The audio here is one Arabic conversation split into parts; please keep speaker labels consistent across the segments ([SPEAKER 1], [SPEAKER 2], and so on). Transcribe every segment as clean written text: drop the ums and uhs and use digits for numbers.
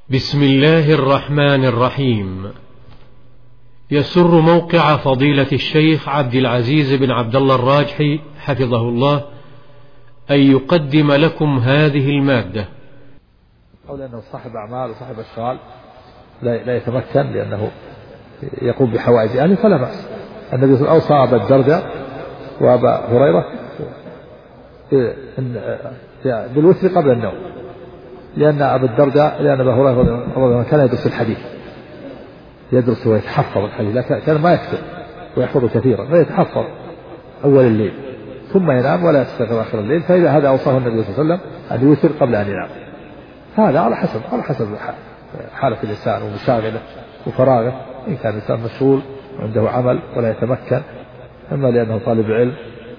[SPEAKER 1] بسم الله الرحمن الرحيم. يسر موقع فضيلة الشيخ عبد العزيز بن عبد الله الراجحي حفظه الله أن يقدم لكم هذه المادة.
[SPEAKER 2] قول أنه صاحب أعمال وصاحب أشغال لا يتمكن لأنه يقوم بحوائج أهله فلا بأس. النبي صلى الله عليه وسلم أوصى أبا الدرداء وأبا هريرة بالوتر قبل النوم، لأن أبا الدرداء لأن أبا هريرة كان يدرس الحديث، يدرس ويتحفظ الحديث، لكن كان ما يكتب ويحفظ كثيرا، فيتحفظ أول الليل ثم ينام ولا يستيقظ آخر الليل. فإذا هذا أوصاه النبي صلى الله عليه وسلم أن يوتر قبل أن ينام. هذا على حسب حالة الإنسان ومشاغله وفراغه. إن كان الإنسان مشغول وعنده عمل ولا يتمكن، إما لأنه طالب علم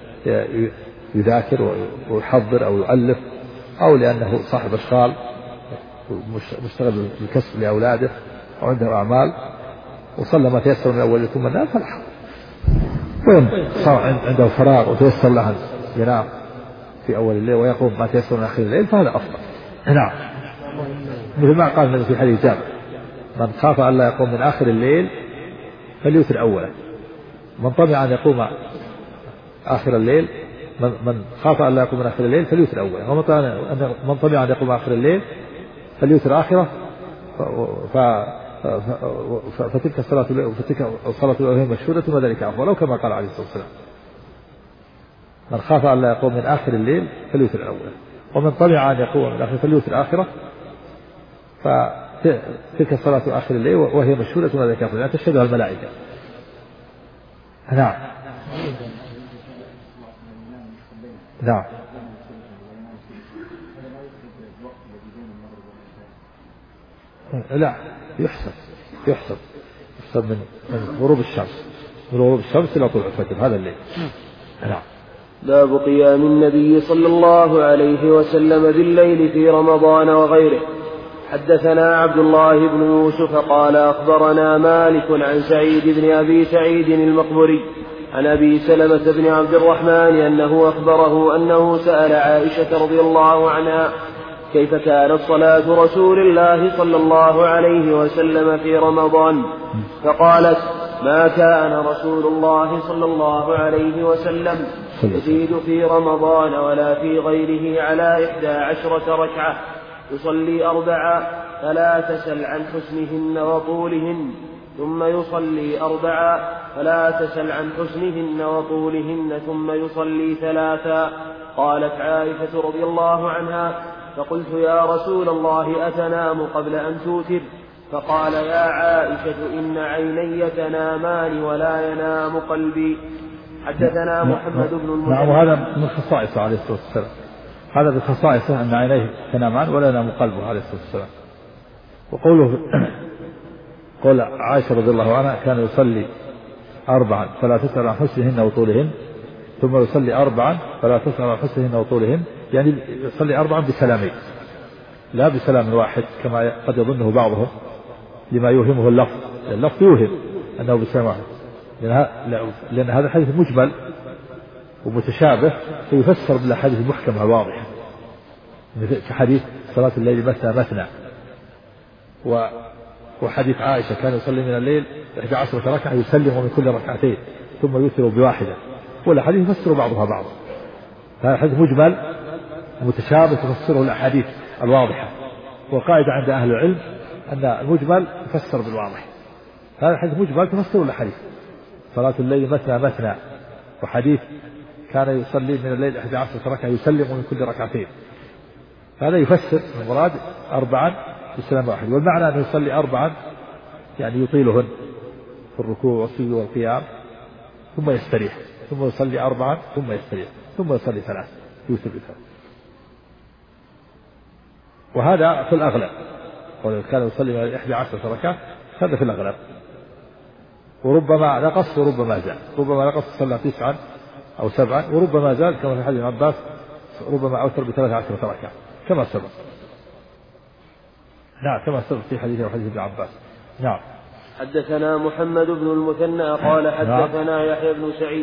[SPEAKER 2] يذاكر ويحضر أو يؤلف، أو لأنه صاحب أشغال مشتغل بالكسب لأولاده وعنده أعمال وصلى ما تيسر من أول ثم النام فلا حرج. وإن صار عنده فراغ وتيسر له أن ينام في أول الليل ويقوم ما تيسر من آخر الليل فهذا أفضل. نعم، مثل ما قال النبي في حديث جابر: من خاف أن لا يقوم من آخر الليل فليوتر أوله. من طمع أن يقوم آخر الليل من خاف أن لا يقوم من آخر الليل فليوتر أوله، ومن طمع أن يقوم آخر الليل فليوتر آخره. فتلك الصلاة الأولى مشهورة وذلك أفضل، أو كما قال عليه الصلاة والسلام: من خاف أن لا يقوم من آخر الليل فليوتر أوله، ومن طمع أن يقوم من آخر فليوتر آخره. فتلك الصلاة آخر الليل وهي مشهورة وذلك أفضل، يعني تشهدها الملائكة. نعم نعم. لا، يحسب من غروب الشمس، إلى طلوع الفجر، هذا الليل. نعم.
[SPEAKER 3] باب قيام النبي صلى الله عليه وسلم بالليل في رمضان وغيره. حدثنا عبد الله بن يوسف قال أخبرنا مالك عن سعيد بن أبي سعيد المقبري عن أبي سلمة بن عبد الرحمن أنه أخبره أنه سأل عائشة رضي الله عنها كيف كانت صلاة رسول الله صلى الله عليه وسلم في رمضان، فقالت: ما كان رسول الله صلى الله عليه وسلم يزيد في رمضان ولا في غيره على 11 ركعة، يصلي 4 فلا تسل عن حسنهن وطولهن، ثم يصلي 4 فلا تسل عن حسنهن وطولهن، ثم يصلي 3. قالت عائشة رضي الله عنها: فقلت: يا رسول الله أتنام قبل أن توتر؟ فقال: يا عائشة إن عيني تنامان ولا ينام قلبي. حدثنا محمد بن المثنى.
[SPEAKER 2] نعم، وهذا من خصائصه عليه الصلاة والسلام، هذا بخصائصه أن عينيه تنامان ولا ينام قلبه عليه الصلاة والسلام. وقوله قول عائشة رضي الله عنها: كان يصلي 4 فلا تسأل عن حسنهن وطولهن، ثم يصلي 4 فلا تسأل عن حسنهن وطولهن، يعني يصلي 4 بسلامين لا بسلام واحد كما قد يظنه بعضهم لما يوهمه اللفظ يوهم أنه بسلام واحد، لأن هذا الحديث مجمل ومتشابه، فيفسر بالأحاديث المحكمة الواضحة، كحديث صلاة الليل مثنى، وحديث عائشة كان يصلي من الليل 11 ركعة يسلم من كل ركعتين ثم يوتر بواحدة، والأحاديث يفسر بعضها بعضا. هذا الحديث مجمل ومتشابه تفسره الأحاديث الواضحة، وقاعدة عند أهل العلم أن المجمل يفسر بالواضح. هذا الحديث مجمل تفسره الأحاديث: صلاة الليل مثنى، وحديث كان يصلي من الليل 11 ركعة يسلم من كل ركعتين، هذا يفسر المراد 4 بسلام واحد، والمعنى أنه يصلي 4 يعني يطيلهن في الركوع والسجود والقيام ثم يستريح، ثم يصلي 4 ثم يستريح، ثم يصلي 3 يوتر ب3. وهذا في الأغلب، كان يصلي من 11 ركعة، هذا في الأغلب، وربما نقص وربما زاد، ربما نقص صلى 9 أو 7، وربما زاد كما في حديث عباس ربما أوتر ب13 ركعة كما سبق. نعم، كما سبق في حديث ابن عباس. نعم.
[SPEAKER 3] حدثنا محمد بن المثنى قال حدثنا يحيى بن سعيد.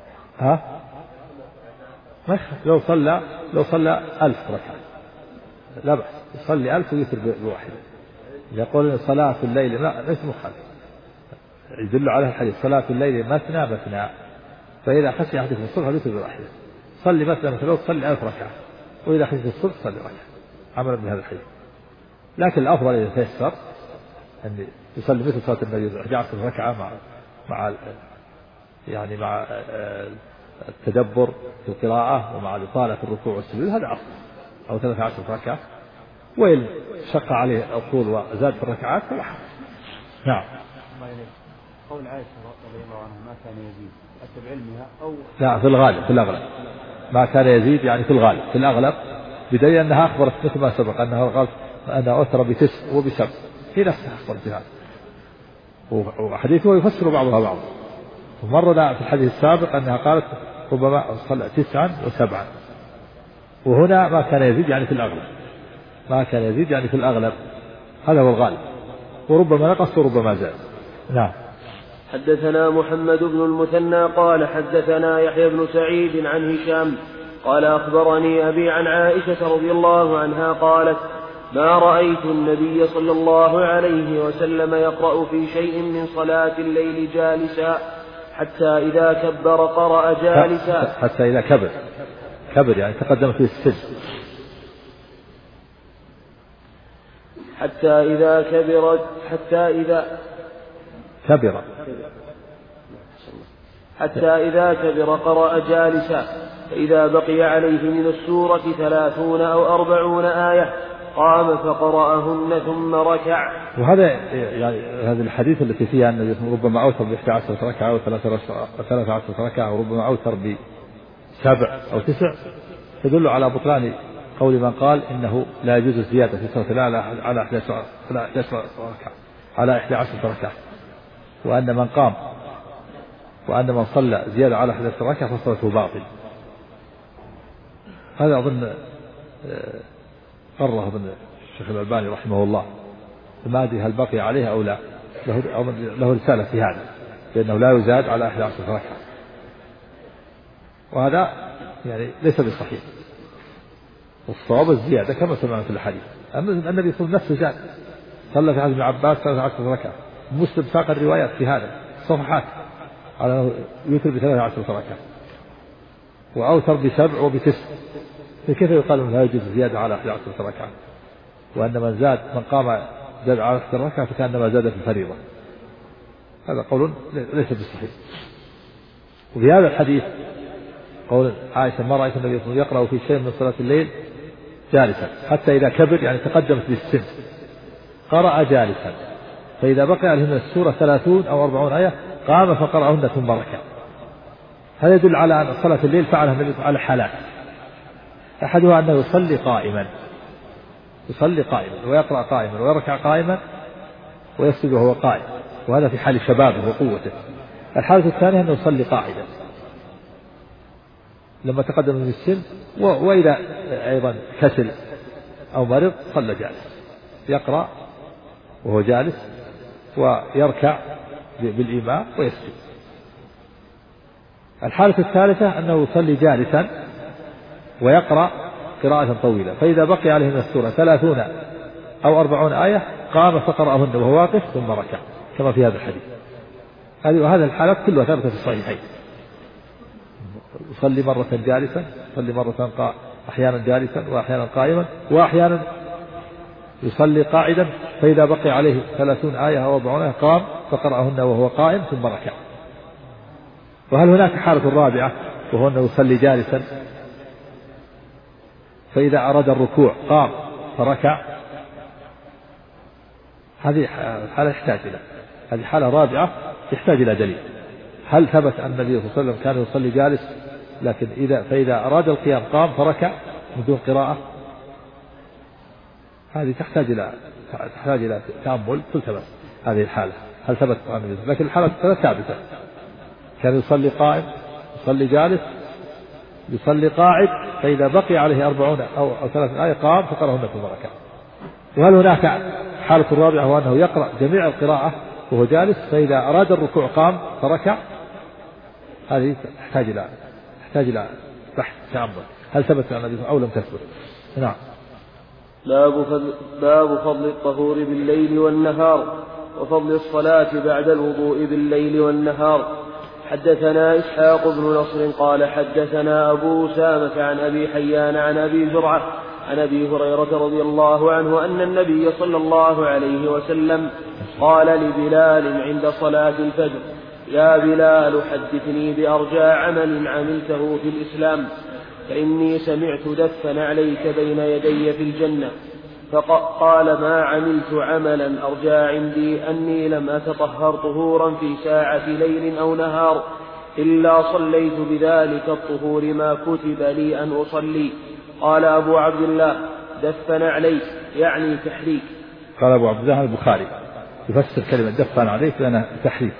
[SPEAKER 2] لو صلى 1000 ركعة لا بأس يصلي 1000 ويوتر بواحدة. يقول صلاة الليل لا ليس مخالف، يدل على الحديث صلاة الليل مثنى مثنى، فإذا خشي أحدكم الصبح فليوتر بواحدة. صلي مثلا لو تصلي 1000 ركعة، وإذا خشيت الصبح صلي ركعة عملا بهذا الحديث. لكن الأفضل إذا تيسر أن يصلي مثل صلاة النبي 11 ركعة مع يعني مع التدبر في القراءة ومع الإطالة في الركوع والسجود، هذا أفضل، أو 13 ركعة. وإن شق عليه الطول وزاد في الركعات فلا حرج. نعم.
[SPEAKER 4] قول عائشة رضي الله عنها ما كان يزيد حتى بعلمها أو
[SPEAKER 2] لا، في الغالب في الأغلب ما كان يزيد، يعني في الغالب في الأغلب، بدليل أنها أخبرت مثل ما سبق أنها أوتر ب9 وب7، هي نفسها أخبرت بهذا، وحديثه يفسر بعضها بعضا. ومرنا في الحديث السابق أنها قالت ربما صلى 9 و7، وهنا ما كان يزيد يعني في الأغلب، ما كان يزيد يعني في الأغلب، هذا هو الغالب، وربما نقص وربما زاد. نعم.
[SPEAKER 3] حدثنا محمد بن المثنى قال حدثنا يحيى بن سعيد عن هشام قال أخبرني أبي عن عائشة رضي الله عنها قالت ما رأيت النبي صلى الله عليه وسلم يقرأ في شيء من صلاة الليل جالسا حتى إذا كبر قرأ جالسا.
[SPEAKER 2] حتى إذا كبر يعني تقدم في السن.
[SPEAKER 3] حتى إذا كبر قرأ جالسا، فإذا بقي عليه من السورة 30 أو 40 آية قام فقرأهن ثم ركع.
[SPEAKER 2] وهذا يعني هذه الحديث التي فيها أن ربما أوتر ب11 ركعة أو 13 ركعة، وربما أوتر ب7 أو 9، تدل على بطلان قول من قال إنه لا يجوز الزيادة في صلاة على 11 ركعة، وأن من قام وأن من صلى زيادة على 11 ركعة فصلاته باطل. هذا أظن قرره ابن الشيخ الألباني رحمه الله، فما أدري هل بقي عليه أو لا، له رسالة في هذا لأنه لا يزاد على 11 ركعة، وهذا يعني ليس بصحيح. والصواب الزيادة كما سمعنا في الحديث، النبي صلى الله عليه وسلم نفسه زاد، صلى في حديث ابن عباس 13 ركعة، مسلم ساق الروايات في هذا صفحات على يوتر ب13 ركعة، وأوتر ب7 وب9، فكيف يقال أنه لا يجوز زيادة على 11 ركعة؟ وأن من قام زاد على 11 ركعة فكأنما زاد في الفريضة، هذا قول ليس بالصحيح. وفي هذا الحديث قول عائشة ما رأيت النبي صلى الله عليه وسلم يقرأ في شيء من صلاة الليل جالسا حتى إذا كبر يعني تقدمت بالسن قرأ جالسا، فإذا بقي عليه من السورة 30 أو 40 آية قام فقرأهن ثم ركع. هذا يدل على أن صلاة الليل فعلها النبي على حالات، أحدها أنه يصلي قائما ويقرأ قائما ويركع قائما ويسجد وهو قائم، وهذا في حال شبابه وقوته. الحالة الثانية أنه يصلي قاعدا لما تقدم من السن، وإذا أيضا كسل أو مرض صلى جالس، يقرأ وهو جالس ويركع بالإمام ويسجد. الحالة الثالثة أنه يصلي جالسا ويقرأ قراءة طويلة، فإذا بقي عليه من السورة 30 أو 40 آية قام فقرأهن وهو واقف ثم ركع كما في هذا الحديث. وهذه الحالات كلها ثابتة في الصحيحين، يصلي مرة جالسا، يصلي مرة أحيانا جالسا وأحيانا قائما، وأحيانا يصلي قاعدا، فإذا بقي عليه 30 آية أو 40 آية قام فقرأهن وهو قائم ثم ركع. وهل هناك حالة رابعة وهو أنه يصلي جالسا فإذا أراد الركوع قام فركع؟ هذه حالة هذه حالة رابعة تحتاج إلى دليل. هل ثبت أن النبي صلى الله عليه وسلم كان يصلي جالس لكن فإذا أراد القيام قام فركع من دون قراءة؟ هذه تحتاج إلى تأمل تلتمس هذه الحالة، هل ثبت عن النبي؟ لكن الحالة الثلاث ثابتة، كان يصلي قائم، يصلي جالس، يصلي قاعد، فإذا بقي عليه 40 أو 30 آية قام فقرأهن ثم ركع. وهل هناك حالة رابعة هو أنه يقرأ جميع القراءة وهو جالس، فإذا أراد الركوع قام فركع؟ هذه تحتاج إلى بحث تأمل، هل ثبت عن النبي أو لم تثبت؟ نعم.
[SPEAKER 3] باب فضل الطهور بالليل والنهار وفضل الصلاة بعد الوضوء بالليل والنهار. حدثنا إسحاق بن نصر قال حدثنا أبو أسامة عن أبي حيان عن أبي زرعة عن أبي هريرة رضي الله عنه أن النبي صلى الله عليه وسلم قال لبلال عند صلاة الفجر: يا بلال حدثني بأرجى عمل عملته في الإسلام، فإني سمعت دفا عليك بين يدي في الجنة. فقال: ما عملت عملا أرجى عندي أني لم أتطهر طهورا في ساعة ليل أو نهار إلا صليت بذلك الطهور ما كتب لي أن أصلي. قال أبو عبد الله: دفن عليك يعني تحريك.
[SPEAKER 2] قال أبو عبد الله البخاري يفسر كلمة دفن عليك لأنها تحريك.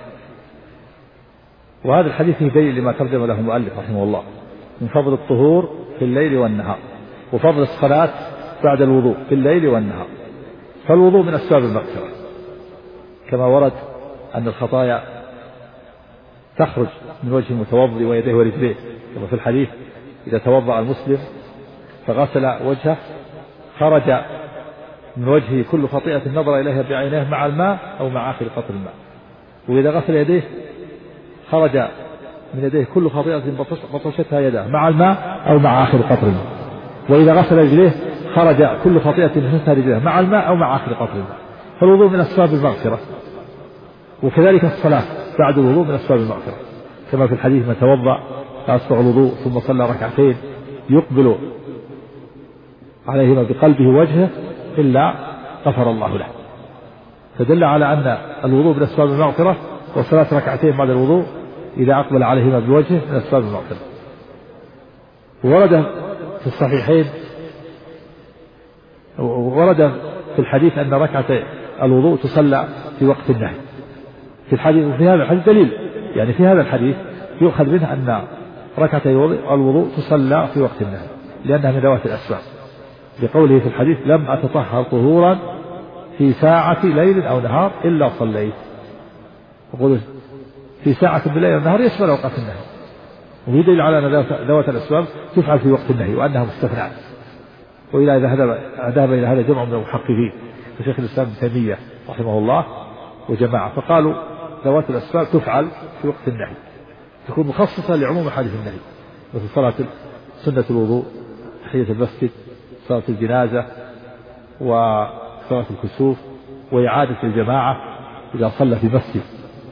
[SPEAKER 2] وهذا الحديث فيه دليل لما ترجم له المؤلف رحمه الله من فضل الطهور في الليل والنهار وفضل الصلاة بعد الوضوء في الليل والنهار. فالوضوء من أسباب المغفرة كما ورد أن الخطايا تخرج من وجه المتوضئ ويديه ورجليه، كما في الحديث: إذا توضأ المسلم فغسل وجهه خرج من وجهه كل خطيئة نظر إليها بعينيه مع الماء أو مع آخر قطر الماء. وإذا غسل يديه خرج من يديه كل خطيئة بطشتها يداه مع الماء أو مع آخر قطر الماء. وإذا غسل رجليه خرج كل خطيئة بطشتها رجليه مع الماء أو مع آخر قطر الماء. فالوضوء من أسباب المغفرة، وكذلك الصلاة بعد الوضوء من أسباب المغفرة، كما في الحديث: من توضأ فأسبغ الوضوء ثم صلى ركعتين يقبل عليهما بقلبه وجهه إلا غفر الله له. فدل على أن الوضوء من أسباب المغفرة، وصلاة ركعتين بعد الوضوء إذا أقبل عليهما بوجهه من أسباب المغفرة. ورد في الصحيحين ورد في الحديث أن ركعتي الوضوء تصلى في وقت النهي في الحديث. وفي هذا الحديث دليل، يعني في هذا الحديث يؤخذ منه أن ركعتي الوضوء تصلى في وقت النهي لأنها من ذوات الأسباب، لقوله في الحديث: لم أتطهر طهورا في ساعة ليل أو نهار إلا صليت. وقل في ساعة بالليل والنهار يشمل أوقات النهي، ويدل على أن ذوات الأسباب تفعل في وقت النهي وأنها مستثناة. وإلى إذا ذهب إلى هذا جمع من المحققين كشيخ الإسلام ابن تيمية رحمه الله وجماعة، فقالوا ذوات الأسباب تفعل في وقت النهي، تكون مخصصة لعموم حادث النهي، مثل صلاة سنة الوضوء، تحية المسجد، صلاة الجنازة، وصلاة الكسوف، وإعادة الجماعة إذا صلى في مسجد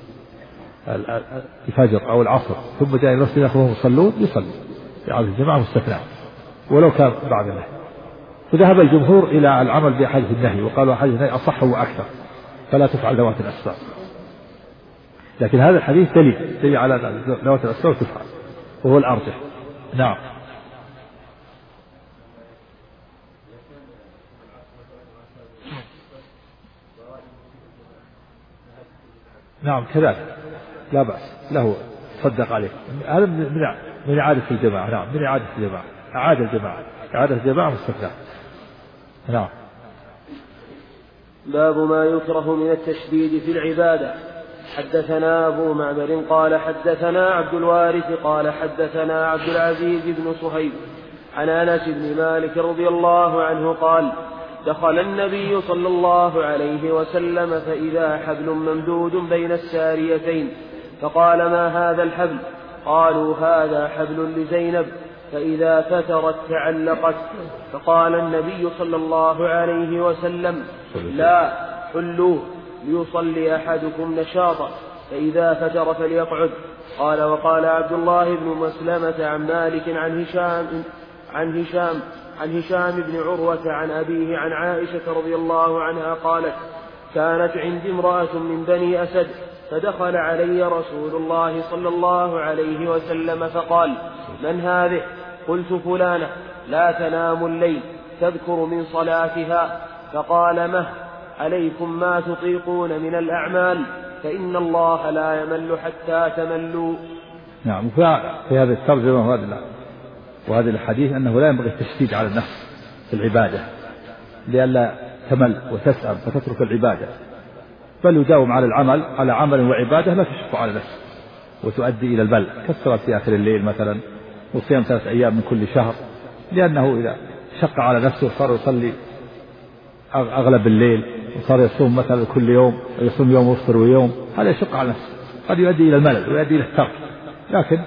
[SPEAKER 2] الفجر أو العصر ثم جاء المسجد يأخذهم يصلون يصلي، إعادة الجماعة مستثنى ولو كان بعد النهي. فذهب الجمهور إلى العمل بأحاديث النهي، وقالوا أحاديث النهي أصح وأكثر فلا تفعل ذوات الأسباب. لكن هذا الحديث دليل على ذوات الأسباب تفعل، وهو الأرجح. نعم. نعم كذلك لا بأس له، صدق عليه. هذا من إعادة الجماعة. نعم من إعادة الجماعة، إعادة الجماعة مستثنى. نعم.
[SPEAKER 3] باب ما يكره من التشديد في العبادة. حدثنا أبو معمر قال حدثنا عبد الوارث قال حدثنا عبد العزيز بن صهيب عن أنس بن مالك رضي الله عنه قال: دخل النبي صلى الله عليه وسلم فإذا حبل ممدود بين الساريتين، فقال: ما هذا الحبل؟ قالوا: هذا حبل لزينب، فإذا فترت تعلقت. فقال النبي صلى الله عليه وسلم: لا، حلوه ليصلي أحدكم نشاطا، فإذا فتر فليقعد. قال: وقال عبد الله بن مسلمة عن مالك عن هشام بن عروة عن أبيه عن عائشة رضي الله عنها قالت: كانت عندي امرأة من بني أسد، فدخل علي رسول الله صلى الله عليه وسلم فقال: من هذه؟ قلت: فلانة لا تنام الليل تذكر من صلاتها. فقال: مه عليكم ما تطيقون من الأعمال، فإن الله لا يمل حتى تملوا.
[SPEAKER 2] نعم. في هذا الترجمة وهذا الحديث أنه لا ينبغي التشديد على النفس في العبادة لئلا تمل وتسأم فتترك العبادة، بل يداوم على العمل على عمل وعبادة لا تشق على نفسه وتؤدي إلى البل، كالصلاة في آخر الليل مثلا، وصيام 3 أيام من كل شهر، لأنه إذا شق على نفسه صار يصلي أغلب الليل وصار يصوم مثلا كل يوم يصوم يوم ويفطر ويوم، هذا يشق على نفسه، قد يؤدي إلى الملل ويؤدي إلى الترك، لكن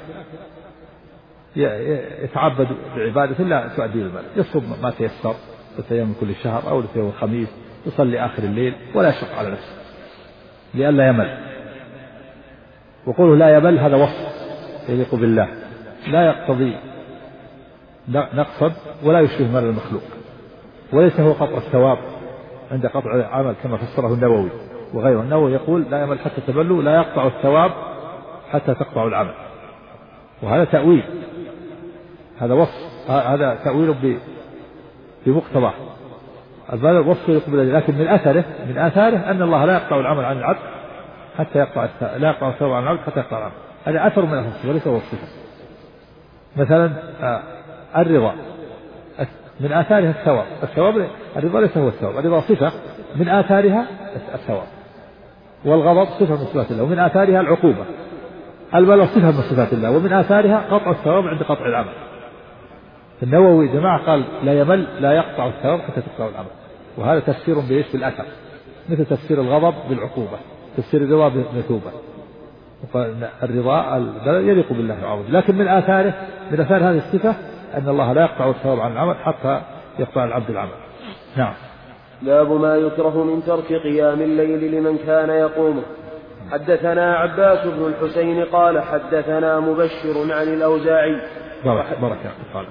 [SPEAKER 2] يتعبد بعبادة لا تؤدي إلى الملل، يصوم ما تيسر 3 أيام من كل شهر أو 3 يوم الخميس، يصلي آخر الليل ولا يشق على نفسه لئلا يمل. وقوله لا يمل هذا وصف يليق بالله، لا يقتضي نقصا ولا يشبه مال المخلوق، وليس هو قطع الثواب عند قطع العمل كما فسره النووي وغيره. النووي يقول لا يمل حتى تملوا، لا يقطع الثواب حتى تقطع العمل، وهذا تأويل، هذا وصف، هذا تأويل بمقتضاه الوصف يليق بالله، لكن من آثاره أن الله لا يقطع العمل عن العبد حتى لا يقطع الثواب عن العبد حتى يقطع العمل، هذا أثر من أثر وليس هو الصفة. مثلا الرضا من آثارها الثواب، الرضا ليس هو الثواب، الرضا صفة من آثارها الثواب، والغضب صفة من صفات الله ومن آثارها العقوبة، البلاء صفة من صفات الله ومن آثارها قطع الثواب عند قطع العمل. النووي جماعة قال لا يمل لا يقطع الثواب حتى تقطع العمل، وهذا تفسير بالأثر، مثل تفسير الغضب بالعقوبة، تفسير الرضا بالمثوبة. الرضا يليق بالله وعوض، لكن من آثار هذه الصفة أن الله لا يقطع الثواب عن العمل حتى يقطع العبد العمل. نعم.
[SPEAKER 3] باب ما يكره من ترك قيام الليل لمن كان يقومه. حدثنا عباس بن الحسين قال حدثنا مبشر عن الأوزاعي.
[SPEAKER 2] بركة قال.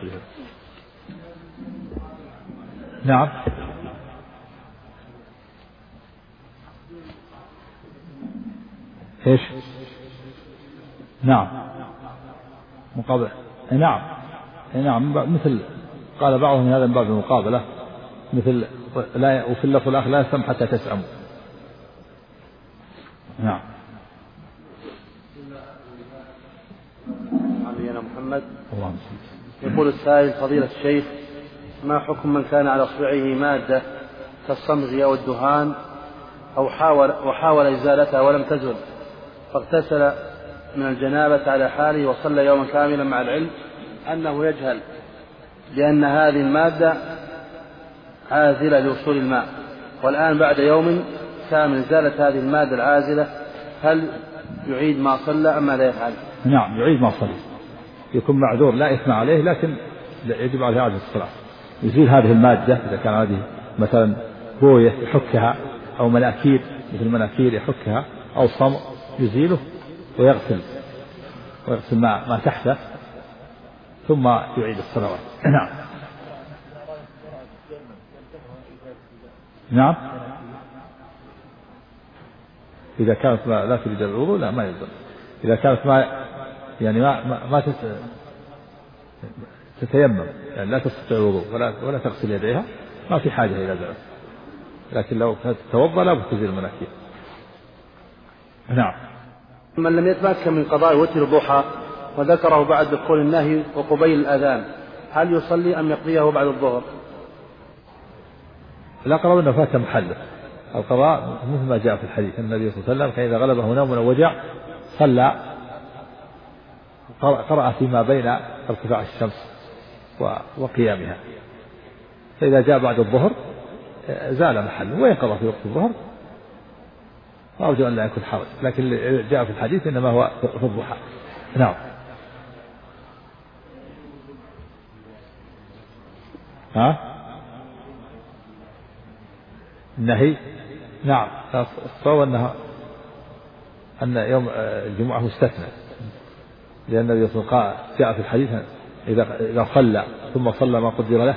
[SPEAKER 2] نعم. ايش؟ نعم مقابلة. نعم مثل قال بعضهم هذا من باب المقابلة، مثل لا، وفي اللفظ الآخر لا يسمع حتى تسأموا. نعم.
[SPEAKER 4] نبينا محمد. يقول السائل فضيلة الشيخ ما حكم من كان على اصبعه مادة كالصمغ أو الدهان وحاول إزالتها ولم تزل، فاغتسل من الجنابة على حاله وصلى يوما كاملا مع العلم أنه يجهل بأن هذه المادة عازلة لوصول الماء، والآن بعد يوم كامل زالت هذه المادة العازلة، هل يعيد ما صلى أم لا يفعل؟
[SPEAKER 2] نعم يعيد ما صلى، يكون معذور لا إثم عليه، لكن يجب عليه إعادة الصلاة، يزيل هذه المادة إذا كان هذه مثلا بوية يحكها أو مناكير مثل مناكير يحكها أو صمغ يزيله ويغسل ما تحته ثم يعيد الصلوات. نعم إذا كانت لا تريد الوضوء لا ما يلزم، إذا كانت ما تتيمم يعني لا تستطيع الوضوء ولا تغسل يديها ما في حاجة إلى ذلك، لكن لو تتوضأ لا تزيل المناكير. نعم.
[SPEAKER 4] من لم يتمكن من قضاء وتر الضحى وذكره بعد دخول النهي وقبيل الأذان، هل يصلي أم يقضيه بعد الظهر؟
[SPEAKER 2] لا، قرأ أنه فات محله، القضاء مثل ما جاء في الحديث النبي صلى الله عليه وسلم كان إذا غلبه نوم أو وجع صلى قرأ فيما بين ارتفاع الشمس وقيامها، فإذا جاء بعد الظهر زال محله وينقضى في وقت الظهر، وأرجو أن لا يكون حرج، لكن جاء في الحديث إنما هو في الضحى. نعم. النهي نعم الصواب أن يوم الجمعة مستثنى، لأن النبي صلى الله عليه وسلم جاء في الحديث إذا صلى ثم صلى ما قدر له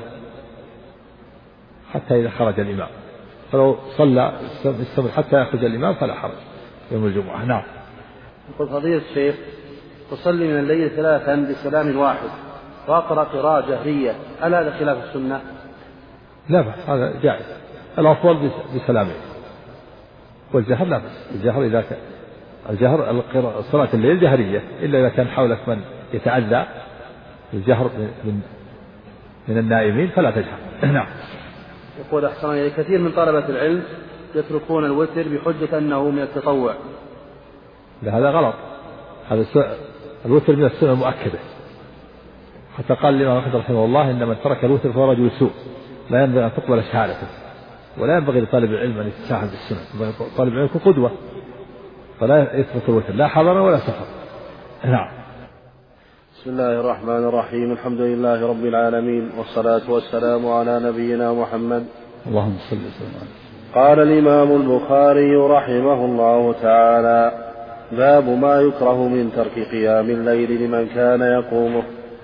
[SPEAKER 2] حتى إذا خرج الإمام، فلو صلى يستمر حتى يخرج الإمام فلا حرج يوم الجمعة. نعم.
[SPEAKER 4] يقول فضيلة الشيخ تصلي من الليل 3 بسلام واحد وأقرأ قراءة جهرية، هل هذا خلاف السنة؟
[SPEAKER 2] لا بأس، هذا جائز، الأفضل بسلامين، والجهر لا بأس، الجهر صلاة الليل جهرية، إلا إذا كان حولك من يتأذى الجهر من النائمين فلا تجهر. نعم.
[SPEAKER 4] يقول أحسن إليك كثير من طلبة العلم يتركون الوتر بحجة أنه من التطوع.
[SPEAKER 2] لا هذا غلط، هذا الوتر من السنة المؤكدة، حتى قال الإمام أحمد رحمه الله إن من ترك الوتر فهو رجل سوء لا ينبغي أن تقبل شهادته، ولا ينبغي لطالب العلم أن يتساهل بالسنة، طالب العلم يكون قدوة فلا يترك الوتر لا حضر ولا سفر. نعم.
[SPEAKER 4] بسم الله الرحمن الرحيم. الحمد لله رب العالمين، والصلاة والسلام على نبينا محمد.
[SPEAKER 2] اللهم صل وسلم.
[SPEAKER 4] قال الإمام البخاري رحمه الله تعالى: باب ما يكره من ترك قيام الليل لمن كان يقومه.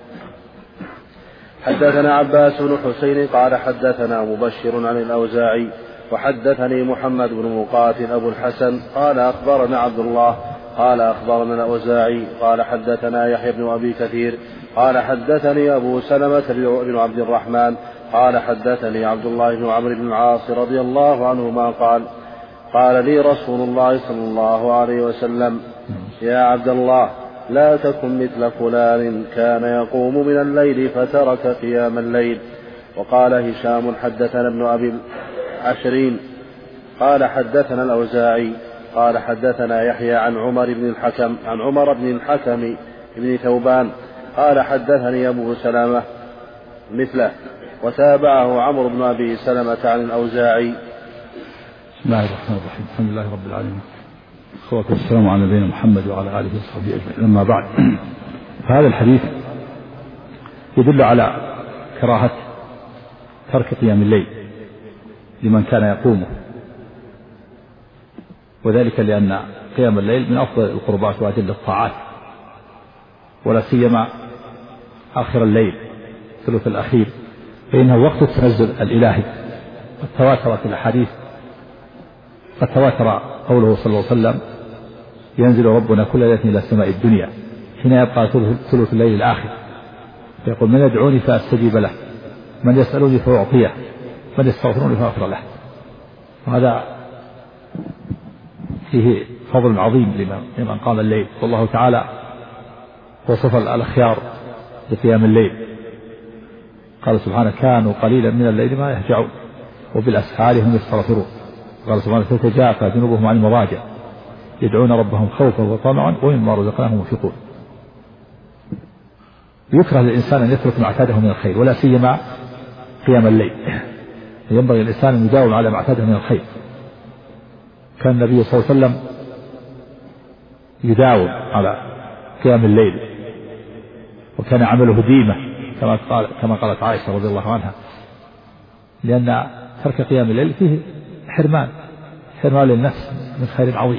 [SPEAKER 4] حدثنا عباس بن حسين قال حدثنا مبشر عن الأوزاعي وحدثني محمد بن مقاتل أبو الحسن قال أخبرنا عبد الله قال أخبرنا الأوزاعي قال حدثنا يحيى بن أبي كثير قال حدثني أبو سلمة بن عبد الرحمن قال حدثني عبد الله بن عمرو بن العاص رضي الله عنهما قال لي رسول الله صلى الله عليه وسلم: يا عبد الله، لا تكن مثل فلان كان يقوم من الليل فترك قيام الليل. وقال هشام حدثنا ابن أبي عشرين قال حدثنا الأوزاعي قال حدثنا يحيى عن عمر بن الحكم بن ثوبان قال حدثني أبو سلمة مثله، وتابعه عمرو بن أبي سلمة عن الأوزاعي.
[SPEAKER 2] بسم الله الرحمن الرحيم. الحمد لله رب العالمين، والصلاة والسلام على نبينا محمد وعلى آله وصحبه أجمعين. أما بعد، فهذا الحديث يدل على كراهة ترك قيام الليل لمن كان يقومه، وذلك لأن قيام الليل من أفضل القربات وأجل الطاعات، ولا سيما آخر الليل الثلث الأخير، فإنه وقت التنزل الإلهي. قد تواترت الأحاديث، قد تواتر قوله صلى الله عليه وسلم: ينزل ربنا كل ليلة إلى سماء الدنيا حين يبقى ثلث الليل الآخر، فيقول: من يدعوني فأستجيب له، من يسألوني فأعطيه، من يستغفروني فأغفر له. وهذا فيه فضل عظيم لمن قام الليل. والله تعالى وصف الأخيار بقيام الليل، قال سبحانه: كانوا قليلا من الليل ما يهجعون وبالأسحار هم يستغفرون. قال سبحانه: تتجافى جنوبهم عن المضاجع يدعون ربهم خوفا وطمعا ومما رزقناهم ينفقون. يكره للإنسان أن يترك ما اعتاده من الخير، ولا سيما قيام الليل. ينبغي الإنسان أن يداوم على ما اعتاده من الخير. كان النبي صلى الله عليه وسلم يداوم على قيام الليل، وكان عمله ديمة كما قالت عائشة رضي الله عنها، لأن ترك قيام الليل فيه حرمان للنفس من خير عظيم.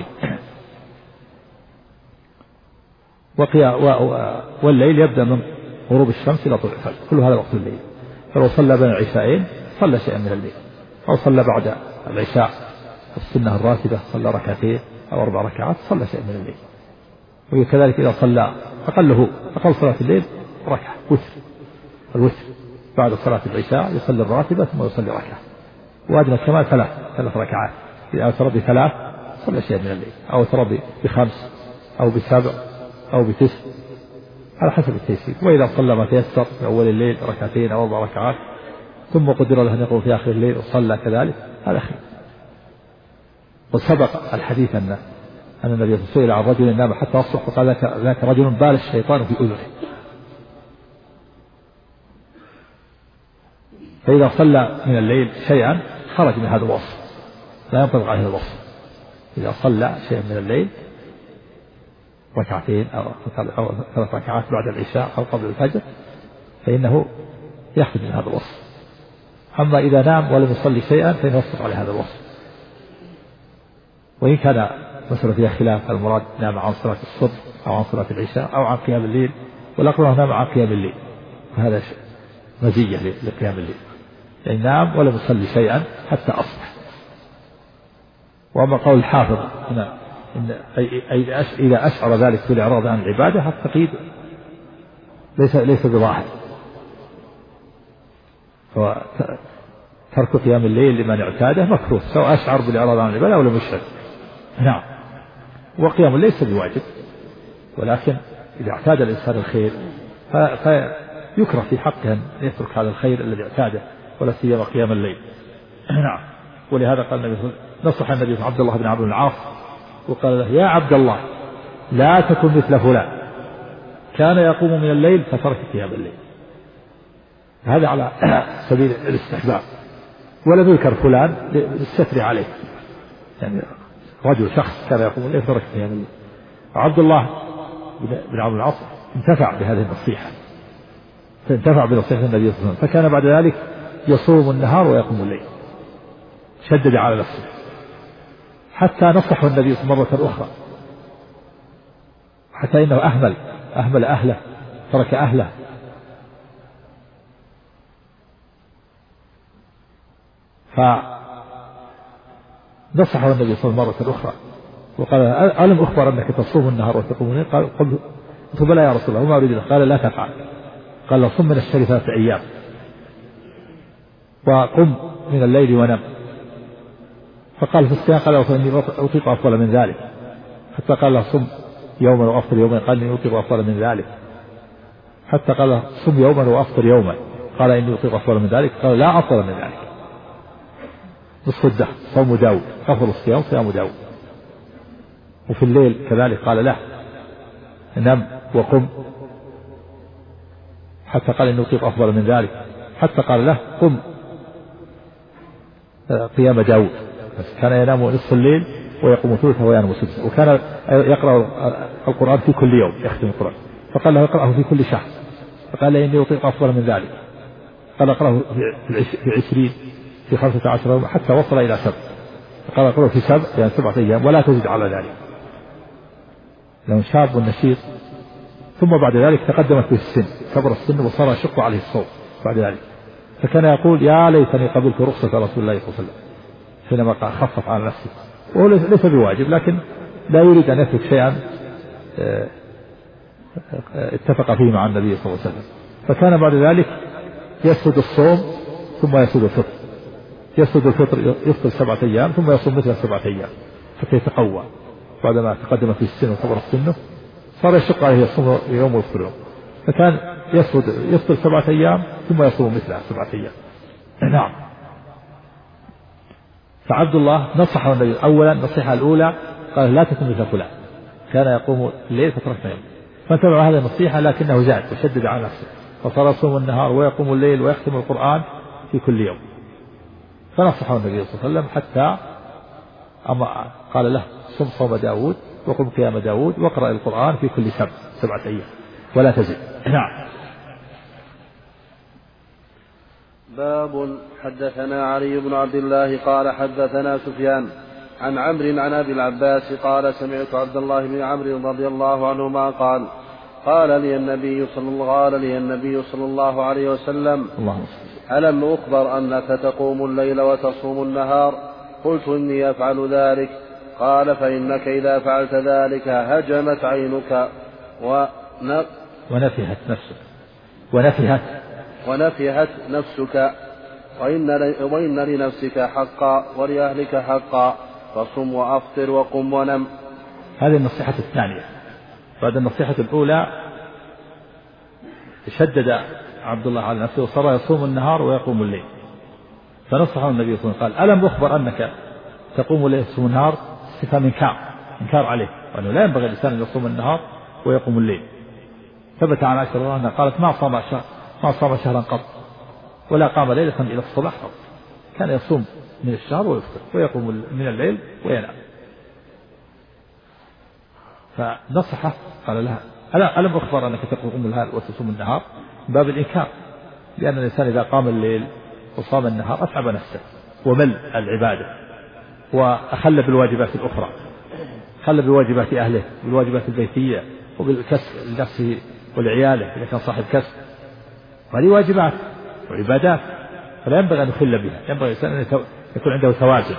[SPEAKER 2] والليل يبدأ من غروب الشمس إلى طلوع الفجر، كل هذا وقت الليل. فلو صلى بين العشاءين صلى شيئا من الليل، أو صلى بعد العشاء السنة الراتبة صلى ركعتين أو 4 ركعات صلى شيئا من الليل. وكذلك إذا صلى أقل صلاة الليل ركعة الوتر بعد صلاة العشاء يصلي الراتبة ثم يصلي ركعة، وأدنى كمال 3 ركعات. إذا أوتر ب3 صلى شيئا من الليل، أو أوتر ب5 أو ب7 أو ب9 على حسب التيسير. وإذا صلى ما تيسر في أول الليل 2 أو 4 ركعات ثم قدر له أن يقوم في آخر الليل وصلى كذلك، هذا خير. وسبق الحديث أن النبي سئل عن رجل نام حتى أصبح فقال: ذاك رجل بال الشيطان في أذنه. فإذا صلى من الليل شيئا خرج من هذا الوصف، لا ينطبق عليه الوصف. إذا صلى شيئا من الليل 2 أو 3 ركعات بعد العشاء أو قبل الفجر فإنه يخرج من هذا الوصف. أما إذا نام ولم يصلي شيئا فإنه يصدق على هذا الوصف. وإن كان مسألة فيها خلاف، المراد نام عن صلاة الصبح أو عن صلاة العشاء أو عن قيام الليل، والأقرب نام عن قيام الليل، وهذا مزية لقيام الليل، يعني نام ولم يصلي شيئا حتى أصبح. وأما قول الحافظ هنا إذا أشعر ذلك بالإعراض عن العبادة، التقييد ليس بظاهر. ترك قيام الليل لمن اعتاده مكروه، سواء أشعر بالإعراض عن العبادة أو لم يشعر. نعم. وقيام الليل ليس بواجب، ولكن إذا اعتاد الإنسان الخير فيكره في حقه أن يترك هذا الخير الذي اعتاده، ولا سيما قيام الليل. نعم. ولهذا قال النبي نصح النبي عبد الله بن عمرو بن العاص وقال له: يا عبد الله، لا تكن مثل فلان كان يقوم من الليل فترك قيام الليل. هذا على سبيل الاستحباب، ولم يذكر فلان للستر عليه، يعني رجل شخص كان يقوم الليل ترك قيام الليل. عبد الله بن عمرو العاص انتفع بهذه النصيحة، فانتفع بنصيحة النبي صلى الله عليه وسلم، فكان بعد ذلك يصوم النهار ويقوم الليل، شدد على نفسه حتى نصحه النبي مرة أخرى، حتى إنه أهمل أهله، ترك أهله. فنصحه النبي صلى الله عليه وسلم مرة أخرى وقال: ألم أخبر أنك تصوم النهار وتقوم الليل؟ قلت بلى يا رسول الله وما أريد. قال: لا تفعل. قال: صم من الشهر 3 أيام وقم من الليل ونم. فقال في الصيام: قال: فإني أطيق أفضل من ذلك. حتى قال له: صم يوما وأفطر يوما. قال: إني أطيق أفضل من ذلك. حتى قال له: صم يوما وأفطر يوما. قال: إني أطيق أفضل من ذلك. قال: لا أفضل من ذلك. نصف الدهر صوم داود، أفضل الصيام صيام داود. وفي الليل كذلك قال له: نم وقم. حتى قال: إني أطيق أفضل من ذلك. حتى قال له: قم قيام داود. كان ينام نصف الليل ويقوم ثلثه وينام سدسه، وكان يقرأ القرآن في كل يوم، يختم القرآن. فقال له: اقرأه في كل شهر. فقال: إني أطيق أفضل من ذلك. قال: اقرأه في 20، في 15 يوم، حتى وصل إلى 7. فقال: اقرأه في 7، يعني 7 أيام، ولا تزد على ذلك. لو شاب نشيط. ثم بعد ذلك تقدمت به السن، كبر السن وصار يشق عليه الصوم بعد ذلك، فكان يقول: يا ليتني قبلت رخصة رسول الله صلى الله عليه وسلم حينما خفف على نفسه. وهو ليس بواجب، لكن لا يريد أن يترك شيئا اتفق فيه مع النبي صلى الله عليه وسلم. فكان بعد ذلك يسرد الصوم ثم يسرد الفطر، يسرد الفطر يفطر 7 أيام ثم يصوم مثل 7 أيام حتى يتقوى. بعدما تقدم في السن وكبر سنه صار يشق عليه يصوم يوم ويفطر يوم، فكان يفطر 7 أيام ثم يصوم مثلها 7 أيام. نعم. فعبد الله نصحه النبي أولا، النصيحة الأولى قال: لا تكن مثل فلان كان يقوم الليل فترك يوم. فتبع هذه النصيحة لكنه زاد وشدد على نفسه، فصار يصوم النهار ويقوم الليل ويختم القرآن في كل يوم. فنصحه النبي صلى الله عليه وسلم حتى قال له: صم صوم داود وقم قيام داود واقرأ القرآن في كل 7 أيام ولا تزد. نعم.
[SPEAKER 4] باب. حدثنا علي بن عبد الله قال حدثنا سفيان عن عمرو عن أبي العباس قال: سمعت عبد الله بن عمرو رضي الله عنهما قال لي النبي صلى الله عليه وسلم: ألم أخبر أنك تقوم الليل وتصوم النهار؟ قلت: إني أفعل ذلك. قال: فإنك إذا فعلت ذلك هجمت عينك ونفهت نفسك وإن لنفسك حقا ولأهلك حقا، فصم وأفطر وقم ونم.
[SPEAKER 2] هذه النصيحة الثانية. بعد النصيحة الأولى شدد عبد الله على نفسه وصار يصوم النهار ويقوم الليل، فنصحه النبي صلى الله عليه وسلم قال: ألم أخبر أنك تقوم الليل وتصوم النهار؟ استفهام إنكار عليه، وأنه لا ينبغي الإنسان أن يصوم النهار ويقوم الليل. ثبت عن عائشة رضي الله عنها قالت: ما صام شهرا قط ولا قام ليلة إلى الصباح قط، كان يصوم من الشهر ويفطر ويقوم من الليل وينام. فنصحه قال لها: ألم أخبر أنك تقوم الليل وتصوم النهار؟ من باب الإنكار، لأن الإنسان إذا قام الليل وصام النهار أتعب نفسه ومل العبادة وأخل بالواجبات الأخرى، خل بواجبات أهله بالواجبات البيتية وبالكسب لنفسه ولعياله إذا كان صاحب كسب، هذه واجبات وعبادات، فلا ينبغي أن يخل بها. ينبغي الإنسان أن يكون عنده توازن،